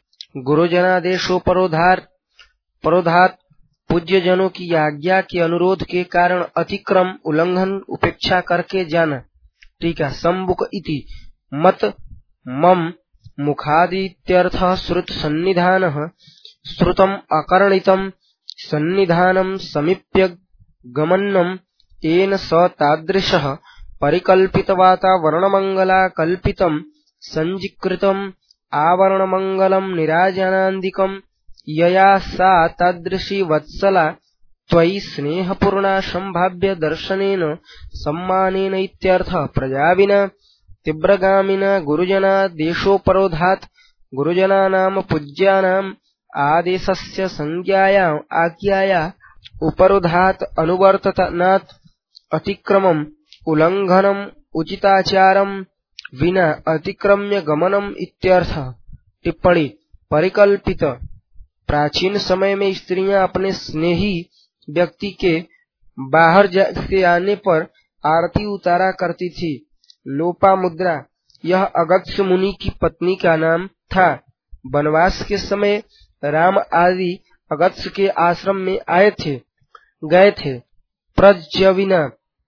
गुरुजनादेशोपरोधात परोधात पूज्य जनों की आज्ञा के अनुरोध के कारण अतिक्रम उल्लंघन उपेक्षा करके जाना। ठीक है। सम्बुक इति मत मम मुखादित्यर्थ श्रुत सन्निधानः श्रुतम अकर्णितम सन्निधानम समीप्य गमनम येन स तादृशः परिकल्पित वातावरणमंगला कल्पितम संजीकृतम आवरणमंगलम निराजनान्दिकम यया सा तादृशी वत्सला त्वयि स्नेहपूर्णा संभाव्य दर्शनेन सम्मानेन इत्यर्थ। प्रजाविना तीव्रगामिना गुरुजना देशोपरोधात् गुरुजनानां पूज्यानाम् आदेशस्य संज्ञाया आज्ञाया उपरोधात् अनुवर्तनात् अतिक्रमम् उल्लंघनम् उचिताचारम् विना अतिक्रम्य गमनम् इत्यर्थ। टिप्पणी परिकल्पित प्राचीन समय में स्त्रियां अपने स्नेही व्यक्ति के बाहर से आने पर आरती उतारा करती थी। लोपा मुद्रा यह अगस्त्य मुनि की पत्नी का नाम था। वनवास के समय राम आदि अगस्त्य के आश्रम में आए थे गए थे। प्रज्यविना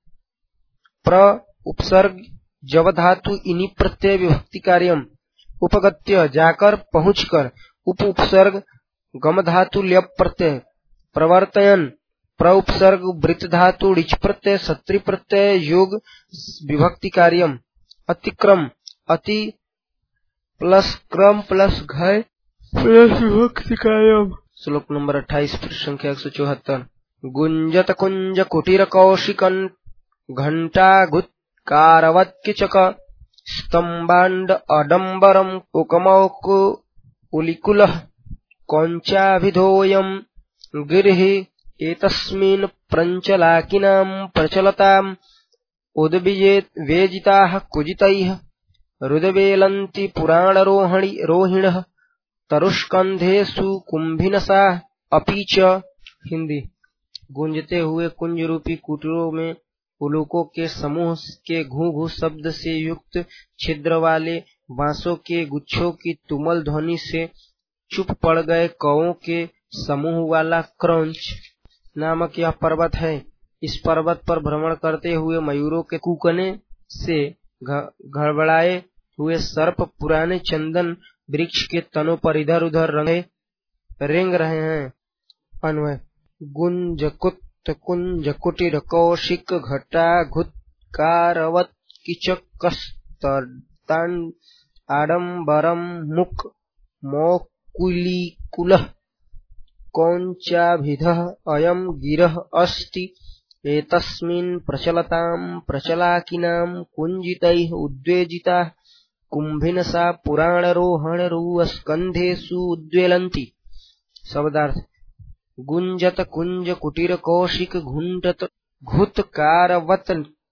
प्र उपसर्ग जव धातु इनि प्रत्यय विभक्ति कार्यम उपगत्य जाकर पहुंचकर उप उपसर्ग गम धातु ल्यप प्रत्यय प्रवर्तयन प्र उपसर्ग वृत धातु ऋच प्रत्यय सत्री प्रत्यय योग विभक्ति कार्यम। अतिक्रम अति प्लस क्रम प्लस घय प्लस विभक्ति कार्यम। श्लोक नंबर अट्ठाईस संख्या एक सौ चौहत्तर। गुंजत कुंज कुटीर कौशिकन घंटा गुत्कारवत् किचक स्तंभांड अडंबरम उकमौकु उलिकुलः कौंचाभिधोयम् गिरिः एतस्मिन् प्रञ्चलाकिनां प्रचलताम् उद्विजेत वेजिताः कुजितैः रुदवेलन्ति पुराणरोहिणी रोहिणः तरुष्कन्धेषु कुंभिनसाः अपि च। हिंदी। गूंजते हुए कुंज रूपी कुटीरों में उलूकों के समूह के घू घू शब्द से युक्त छिद्र वाले बांसों के गुच्छों की तुमल ध्वनि से चुप पड़ गए कौओं के समूह वाला क्रौंच नामक यह पर्वत है। इस पर्वत पर भ्रमण करते हुए मयूरों के कूकने से घड़बड़ाए हुए सर्प पुराने चंदन वृक्ष के तनों पर इधर उधर रंगे रेंग रहे हैं। अन्वय गुंज कुत कुंज कुटीर कौशिक घटा घुत्कारवत किचक कस्तान आडंबरम मुख मोकुलीकुलः कौंचाभिधः अयं गिरः अस्ति एतस्मिन् प्रचलतां प्रचलाकिनां कुंजितैः उद्वेजिताः कुंभिनसा पुराणरोहणरुस्कन्धेषु उद्वेलन्ति। शब्दार्थ गुंजत कुंज कुटीर कौशिक घुंटत घुतकारवत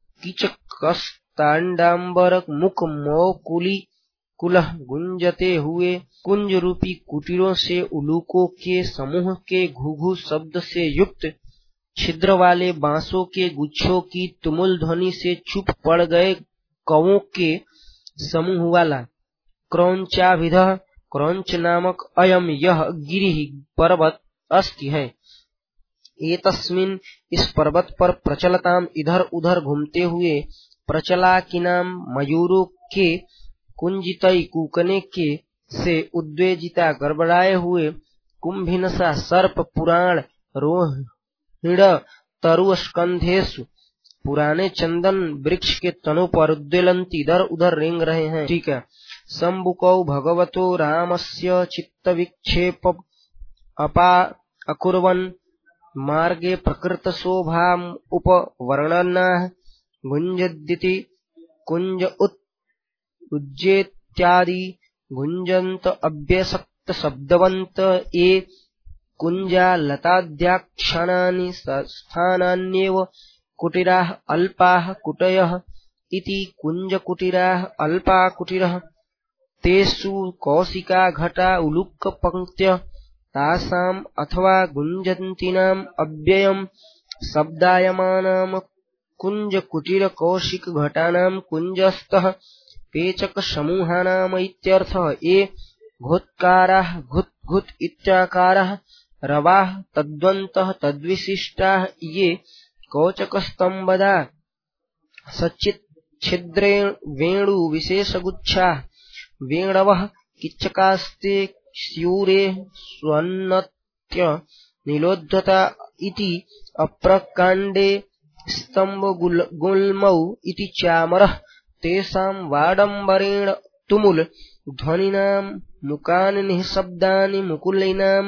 कीचकस्तांडांबर मुख मौकुली कुलह गुंजते हुए कुंज रूपी कुटीरों से उलूकों के समूह के घुघु शब्द से युक्त छिद्र वाले बांसों के गुच्छों की तुमुल ध्वनि से चुप पड़ गए कौओं के समूह वाला क्रौंचाभिधः क्रौंच नामक अयम यह गिरिः पर्वत अस्ति है। एतस्मिन् इस पर्वत पर प्रचलताम इधर उधर घूमते हुए प्रचलाकिनाम मयूरों के कुंजितई कूकने के से उद्वेजिता गड़बड़ाए हुए कुंभिनसा सर्प पुराण रोहिण तरु स्कंधेषु पुराने चंदन वृक्ष के तनों पर उद्वेलन्ति इधर उधर रेंग रहे हैं। ठीक है। संबुकौ भगवतो रामस्य चित्त विक्षेप अपा अकुर्वन् मार्गे प्रकृत शोभाम उपवर्णनाः गुंजद्दिति कुंज उत उज्जेत्यादि गुंजन्त अभ्यसक्त शब्दवन्त ये कुंजा लताद्याक्षाणानि स्थानान्येव कुटीराः अल्पाः कुटयः इति कुंज कुटीराः अल्पा कुटीरः तेषु कौशिका घटा उलुक्क पंक्त्य तासाम अथवा गुंजन्तीनाम अव्ययम् शब्दायमानाम कुंज कुटीर कौशिक घटानाम कुंजस्तः पेचक समूहानाम इत्यर्थः। ये घुत्काराः घुत् घुत् इत्याकाराः रवाः तद्वन्तः तद्विशिष्टाः ये कौचकस्तंबदा सच्चित् छिद्रे वेणु विशेषगुच्छाः वेणवः किच्चकास्ते स्यूरे स्वन्नत्य नीलोद्धता इति अप्रकाण्डे स्तंभ गुल्मौ इति चामरः तेषां वाडंबरेण तुमुल ध्वनिनां मुकानि निःशब्दानि मुकुलिनां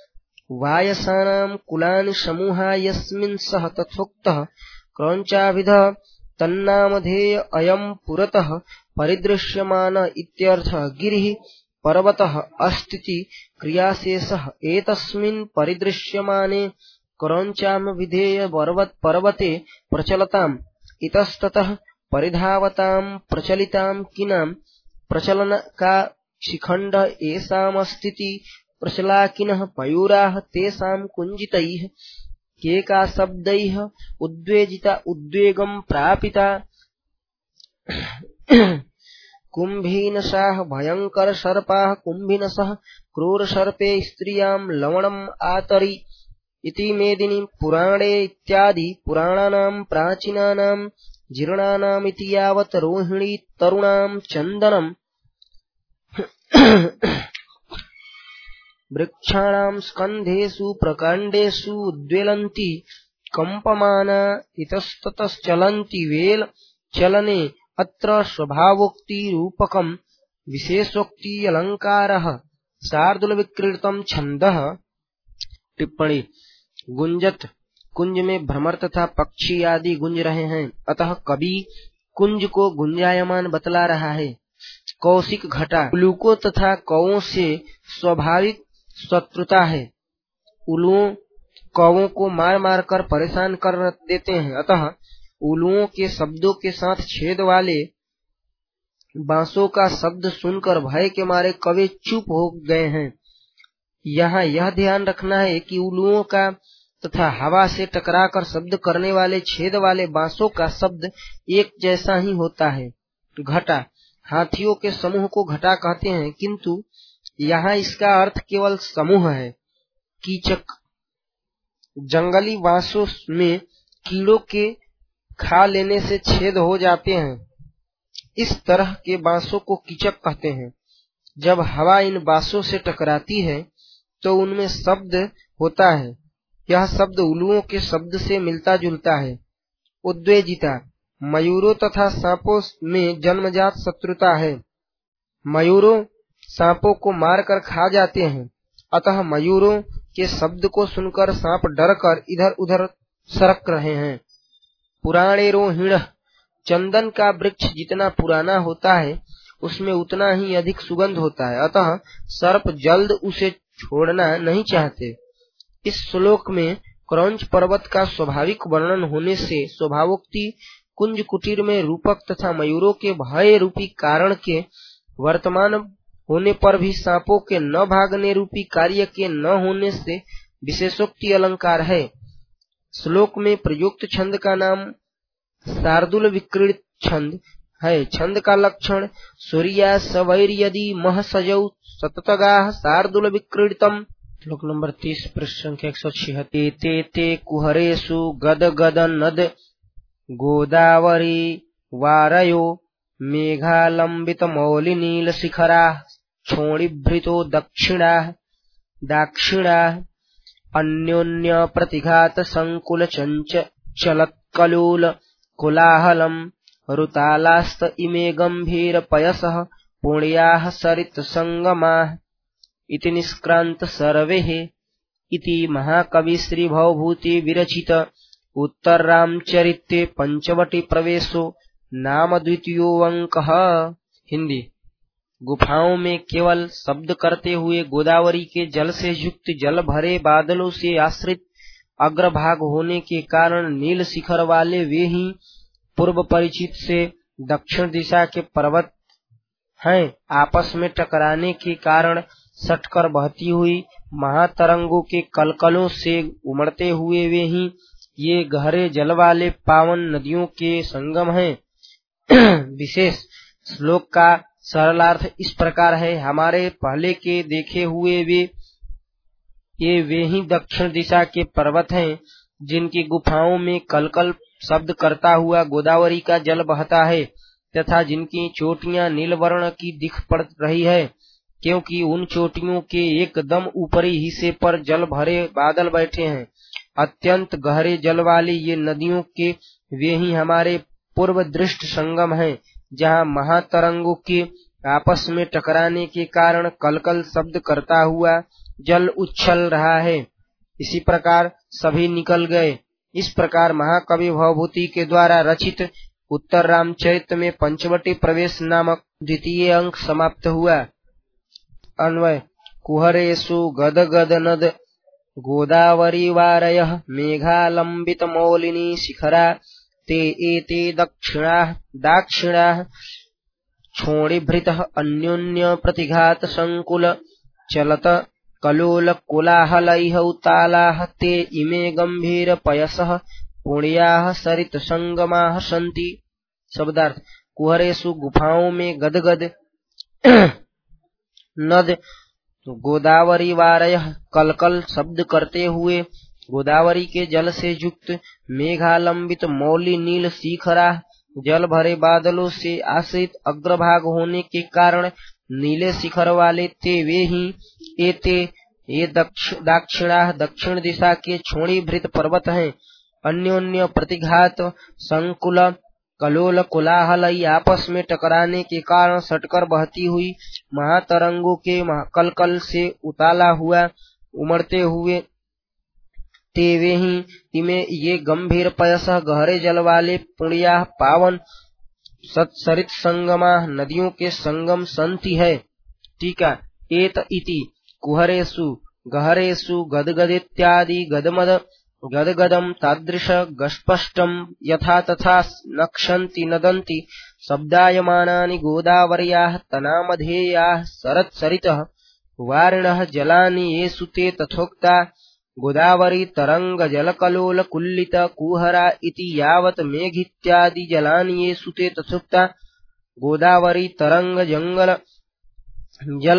वायसानां कुलानि समूहा यस्मिन् सह तथोक्तः क्रौंचाभिधः तन्नामधेय अयं पुरतः परिदृश्यमान इत्यर्थः। गिरिः पर्वतः अस्तीति क्रियाशेषः एतस्मिन् परिदृश्यमाने क्रौंचाम विधेय पर्वत पर्वते प्रचलताम् इतस्ततः परिधावताम् प्रचलिताम् किनाम् प्रचलन का शिखंड एषामस्तीति प्रचलाकिनः पयूराः तेषाम् कुंजितैः केका शब्दैः उद्वेजिता उद्वेगम् प्रापिता कुंभीनसाः भयंकर सर्पाः कुंभिनसः क्रूर सर्पे स्त्रियां लवणम् आतरि इति मेदिनी पुराणे इत्यादि पुराणानां प्राचीनानां जीर्णानाम् इति यावत् रोहिणी तरुणां चन्दनं वृक्षाणां स्कन्धेषु प्रकाण्डेषु उद्वेलन्ति कम्पमाना इतस्ततश्चलन्ति वेल चलने अत्र स्वभावोक्ति रूपकम् विशेषोक्ति अलंकारः शार्दूल विक्रीडितम् छन्दः। टिप्पणी गुंजत कुंज में भ्रमर तथा पक्षी आदि गुंज रहे हैं, अतः कवि कुंज को गुंजायमान बतला रहा है। कौशिक घटा उलूकों तथा कौओं से स्वाभाविक शत्रुता है। उलुओं कौओं को मार मार कर परेशान कर देते हैं, अतः उलुओं के शब्दों के साथ छेद वाले बांसों का शब्द सुनकर भय के मारे कवि चुप हो गए हैं। यहाँ यह ध्यान रखना है कि उलुओं का तथा हवा से टकराकर शब्द करने वाले छेद वाले बांसों का शब्द एक जैसा ही होता है। घटा हाथियों के समूह को घटा कहते हैं, किंतु यहाँ इसका अर्थ केवल समूह है। कीचक जंगली बांसों में कीड़ों के खा लेने से छेद हो जाते हैं, इस तरह के बांसों को कीचक कहते हैं। जब हवा इन बांसों से टकराती है तो उनमें शब्द होता है। यह शब्द उल्लुओं के शब्द से मिलता जुलता है। उद्वेजिता मयूरों तथा सांपों में जन्मजात शत्रुता है। मयूरों सांपों को मारकर खा जाते हैं, अतः मयूरों के शब्द को सुनकर सांप डरकर इधर उधर सरक रहे हैं। पुराणेरोहिण चंदन का वृक्ष जितना पुराना होता है उसमें उतना ही अधिक सुगंध होता है, अतः सर्प जल्द उसे छोड़ना नहीं चाहते। इस श्लोक में क्रौंच पर्वत का स्वाभाविक वर्णन होने से स्वभावोक्ति कुंज कुटीर में रूपक तथा मयूरों के भय रूपी कारण के वर्तमान होने पर भी सांपों के न भागने रूपी कार्य के न होने से विशेषोक्ति अलंकार है। श्लोक में प्रयुक्त छंद का नाम शार्दूल विक्रीडित छंद है। छंद का लक्षण सूर्या सवैर यदि मह सजौ सततगाह शार्दूल विक्रीडितम। श्लोक नंबर तीस पृष्ठ संख्या एक सौ छिहत्तर। ते ते कुहरेषु गद गद नद गोदावरी वारयो मेघालंबित मौलि नील शिखरा क्षोणिभृतो दक्षिणा दाक्षिणा अन्योन्य प्रतिघात संकुल चंच चलत्कलोल कोलाहलम ऋतालास्त इमे गंभीर पयसः पुण्याः सरित संगमाः इति निष्क्रांत सर्वेः इति महाकवि श्री भवभूति विरचित उत्तर रामचरिते पंचवटी प्रवेशो नाम द्वितीयो अंकः। हिंदी। गुफाओं में केवल शब्द करते हुए गोदावरी के जल से युक्त जल भरे बादलों से आश्रित अग्रभाग होने के कारण नील शिखर वाले वे ही पूर्व परिचित से दक्षिण दिशा के पर्वत हैं। आपस में टकराने के कारण सटकर बहती हुई महातरंगों के कलकलों से उमड़ते हुए वे ही ये गहरे जल वाले पावन नदियों के संगम हैं। विशेष श्लोक का सरलार्थ इस प्रकार है। हमारे पहले के देखे हुए वे ये वे ही दक्षिण दिशा के पर्वत हैं जिनकी गुफाओं में कलकल शब्द करता हुआ गोदावरी का जल बहता है तथा जिनकी चोटियां नीलवर्ण की दिख पड़ रही है, क्योंकि उन चोटियों के एकदम ऊपरी हिस्से पर जल भरे बादल बैठे हैं। अत्यंत गहरे जल वाली ये नदियों के वे ही हमारे पूर्व दृष्ट संगम हैं, जहाँ महातरंगों के आपस में टकराने के कारण कलकल शब्द करता हुआ जल उछल रहा है। इसी प्रकार सभी निकल गए। इस प्रकार महाकवि भवभूति के द्वारा रचित उत्तर रामचरित में पंचवटी प्रवेश नामक द्वितीय अंक समाप्त हुआ। अन्वय कुहरेषु गद गद नद गोदावरी वारयः मेघालंबित मौलिनी शिखरा ते एते दक्षिणाः दाक्षिणाः क्षोणिभृतः अन्योन्य प्रतिघात संकुल चलत कलोल कोलाहलैः उतालाः ते इमे गंभीर पयसः पुण्याः सरित संगमाः सन्ति। शब्दार्थ कुहरेषु गुफाओं में गदगद नद गोदावरी वारयः कलकल शब्द करते हुए गोदावरी के जल से युक्त मेघालंबित मौली नील शिखरा जल भरे बादलों से आश्रित अग्रभाग होने के कारण नीले शिखर वाले ते वे ही एते ये दाक्षिणा दक्षिण दिशा के क्षोणीभृत पर्वत हैं। अन्योन्य प्रतिघात संकुल कलोल कोलाहल आपस में टकराने के कारण सटकर बहती हुई महातरंगों के कलकल से उताला हुआ उमड़ते हुए ते वे ही इमे ये गंभीर पयस गहरे जल वाले पुण्या पावन सत्सरित संगमा नदियों के संगम संति है। टीका एत इति कुहरेषु गहरेषु गदगदित्यादि गदमद गदगदम तादृश गस्पष्टम यथा तथा नक्षन्ति नदन्ति शब्दायमानानि गोदावर्याः तनामधेयाः सरत्सरितः वारिणः जलानि येषु ते तथोक्ता गोदावरी तरंग जलकलोल कुल्लित कुहरा इति यावत् मेघित्यादि जलानि येषु ते तथोक्ता गोदावरी तरंग जंगल जल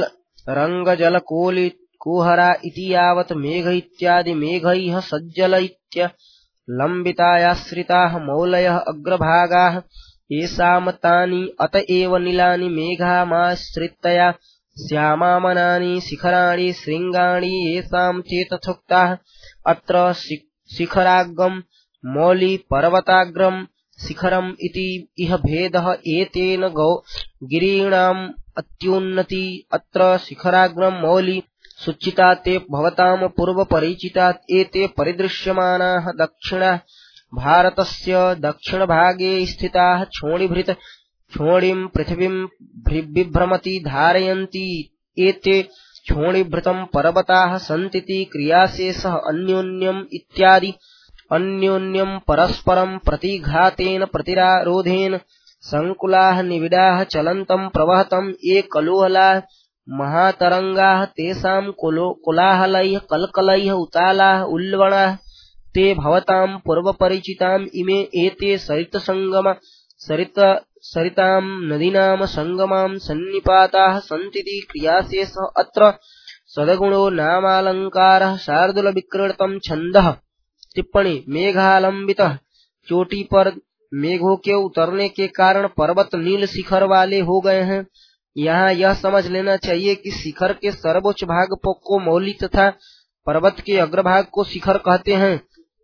रंग जल कोलि कुहरा इति यावत् मेघ इत्यादि मेघैः सज्जल इत्य लम्बितायाश्रिताः मौलयः अग्रभागाः येषाम् तानि अत एव नीलानि मेघामाश्रित्य श्यामामनानि शिखराणि शृङ्गाणि येषाम् चेतथोक्ताः अत्र शिखराग्रम् मौलि पर्वताग्रम् शिखरम् इति इह भेदः एतेन गौ गिरीणाम् अत्युन्नति अत्र शिखराग्रम् मौलि सुचिता ते भवताम् पूर्वपरिचितात् एते परिदृश्यमानाः दक्षिण भारतस्य दक्षिणभागे स्थिताः क्षोणिभृत क्षोणिम् पृथिवीम् बिभ्रमति धारयन्ति एते क्षोणिभृतम् पर्वताः सन्तीति क्रियाशेषः अन्योन्यम् इत्यादि अन्योन्यम् परस्परम् प्रतिघातेन प्रतिरोधेन संकुलाः निविडाः चलन्तम् प्रवहतम् ये कलोहलाः महातरंगाः तेषाम् कोलाहलैः कलकलैः उतालाः उल्बणाः ते भवताम् पूर्वपरिचिताम् इमे एते सरितसंगम सरित सरिताम् नदीनाम् संगमाम् सन्निपाताः सन्तीति क्रियाशेषः अत्र सद्गुणो नामालंकारः शार्दूलविक्रीडितम् छन्दः। टिप्पणी मेघालंबितः चोटी पर मेघों के उतरने के कारण पर्वत नील शिखर वाले हो गए हैं। यहाँ यह समझ लेना चाहिए कि शिखर के सर्वोच्च भाग को मौलि तथा पर्वत के अग्रभाग को शिखर कहते हैं।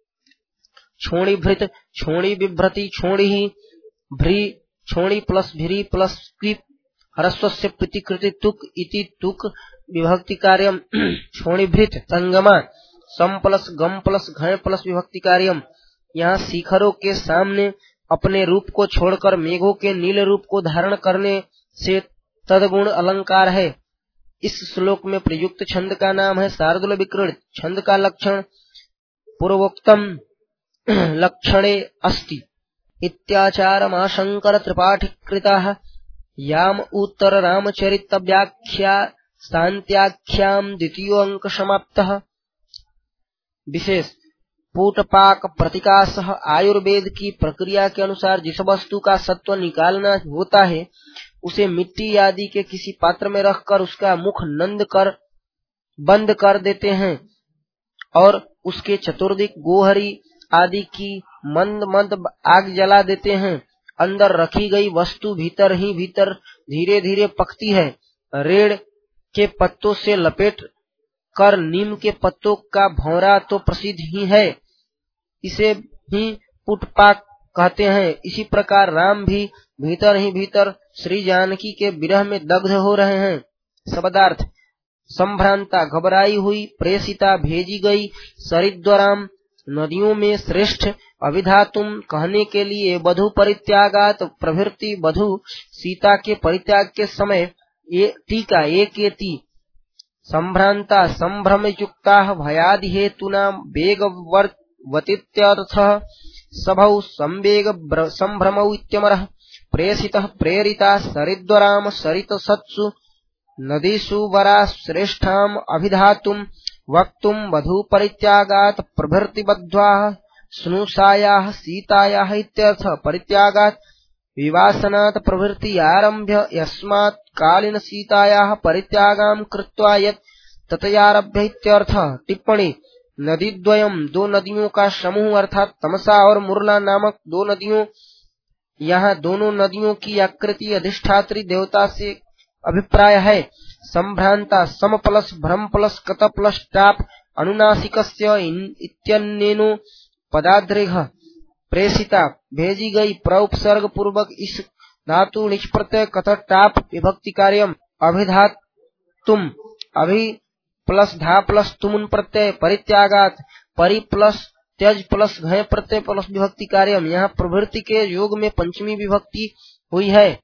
छोणी भृत छोणी बिभ्रति छोणी ही भ्री छोणी प्लस भ्री प्लस क्लिप ह्रस्वस्य प्रतिकृति तुक इति तुक विभक्ति कार्यम छोणी भृत संगमा सम प्लस गम प्लस घय प्लस विभक्ति कार्यम। यहाँ शिखरों के सामने अपने रूप को छोड़कर मेघों के नील रूप को धारण करने से तदगुण अलंकार है। इस श्लोक में प्रयुक्त छंद का नाम है शार्दूल विक्रीडित। छंद का लक्षण पूर्वोक्तम लक्षणे अस्ति इत्याचारमाशंकर त्रिपाठीकृताः याम उत्तर रामचरित व्याख्या शांत्याख्याम द्वितीयो अंक समाप्तः। विशेष पूटपाक प्रतिकाश आयुर्वेद की प्रक्रिया के अनुसार जिस वस्तु का सत्व निकालना होता है उसे मिट्टी आदि के किसी पात्र में रखकर उसका मुख नंद कर बंद कर देते हैं और उसके चतुर्दिक गोहरी आदि की मंद मंद आग जला देते हैं। अंदर रखी गई वस्तु भीतर ही भीतर धीरे धीरे पकती है। रेड़ के पत्तों से लपेट कर नीम के पत्तों का भौरा तो प्रसिद्ध ही है, इसे ही पुटपाक कहते हैं। इसी प्रकार राम भी भीतर ही भीतर श्री जानकी के विरह में दग्ध हो रहे हैं। शब्दार्थ संभ्रांता घबराई हुई, प्रेषिता भेजी गई, सरिद्वराम नदियों में श्रेष्ठ, अभिधातुम कहने के लिए बधु परित्यागात प्रभृति बधु सीता के परित्याग के समय ये टीका एक एति संभ्रांता संभ्रम युक्ता भयादि हेतुना वेगवर्तित्यर्थः सभौ संवेग संभ्रमौ इत्यमरः। प्रेषितः प्रेरिता सरिद्वराम सरितसत्सु नदीषु वरा श्रेष्ठाम् अभिधातुम् वक्तुम् वधू परित्यागात् प्रभृति बद्ध्वाः स्नुषायाः सीतायाः इत्यर्थः। परित्यागात् विवासनात् प्रभृति आरभ्य यस्मात् कालीन सीतायाः परित्यागं कृत्वा यत् ततयारभ्य इत्यर्थः। टिप्पणी नदीद्वयम् दो नदियों का समूह अर्थात तमसा और मुरला नामक दो नदियों। यहाँ दोनों नदियों की आकृति अधिष्ठात्री देवता से अभिप्राय है। संभ्रांता सम प्लस भ्रम प्लस कत प्लस टाप अनुनासिकस्य इत्यनेनो पदाद्रेघ। प्रेषिता भेजी गई प्रउपसर्ग पूर्वक इस धातु निष्प्रत्यय कथ टाप विभक्ति कार्यम। अभिधात तुम अभि प्लस धा प्लस तुमुन प्रत्यय। परित्यागात परि प्लस त्यज प्लस घय प्रत्यय प्लस विभक्ति कार्यम। यहाँ प्रवृत्ति के योग में पंचमी विभक्ति हुई है।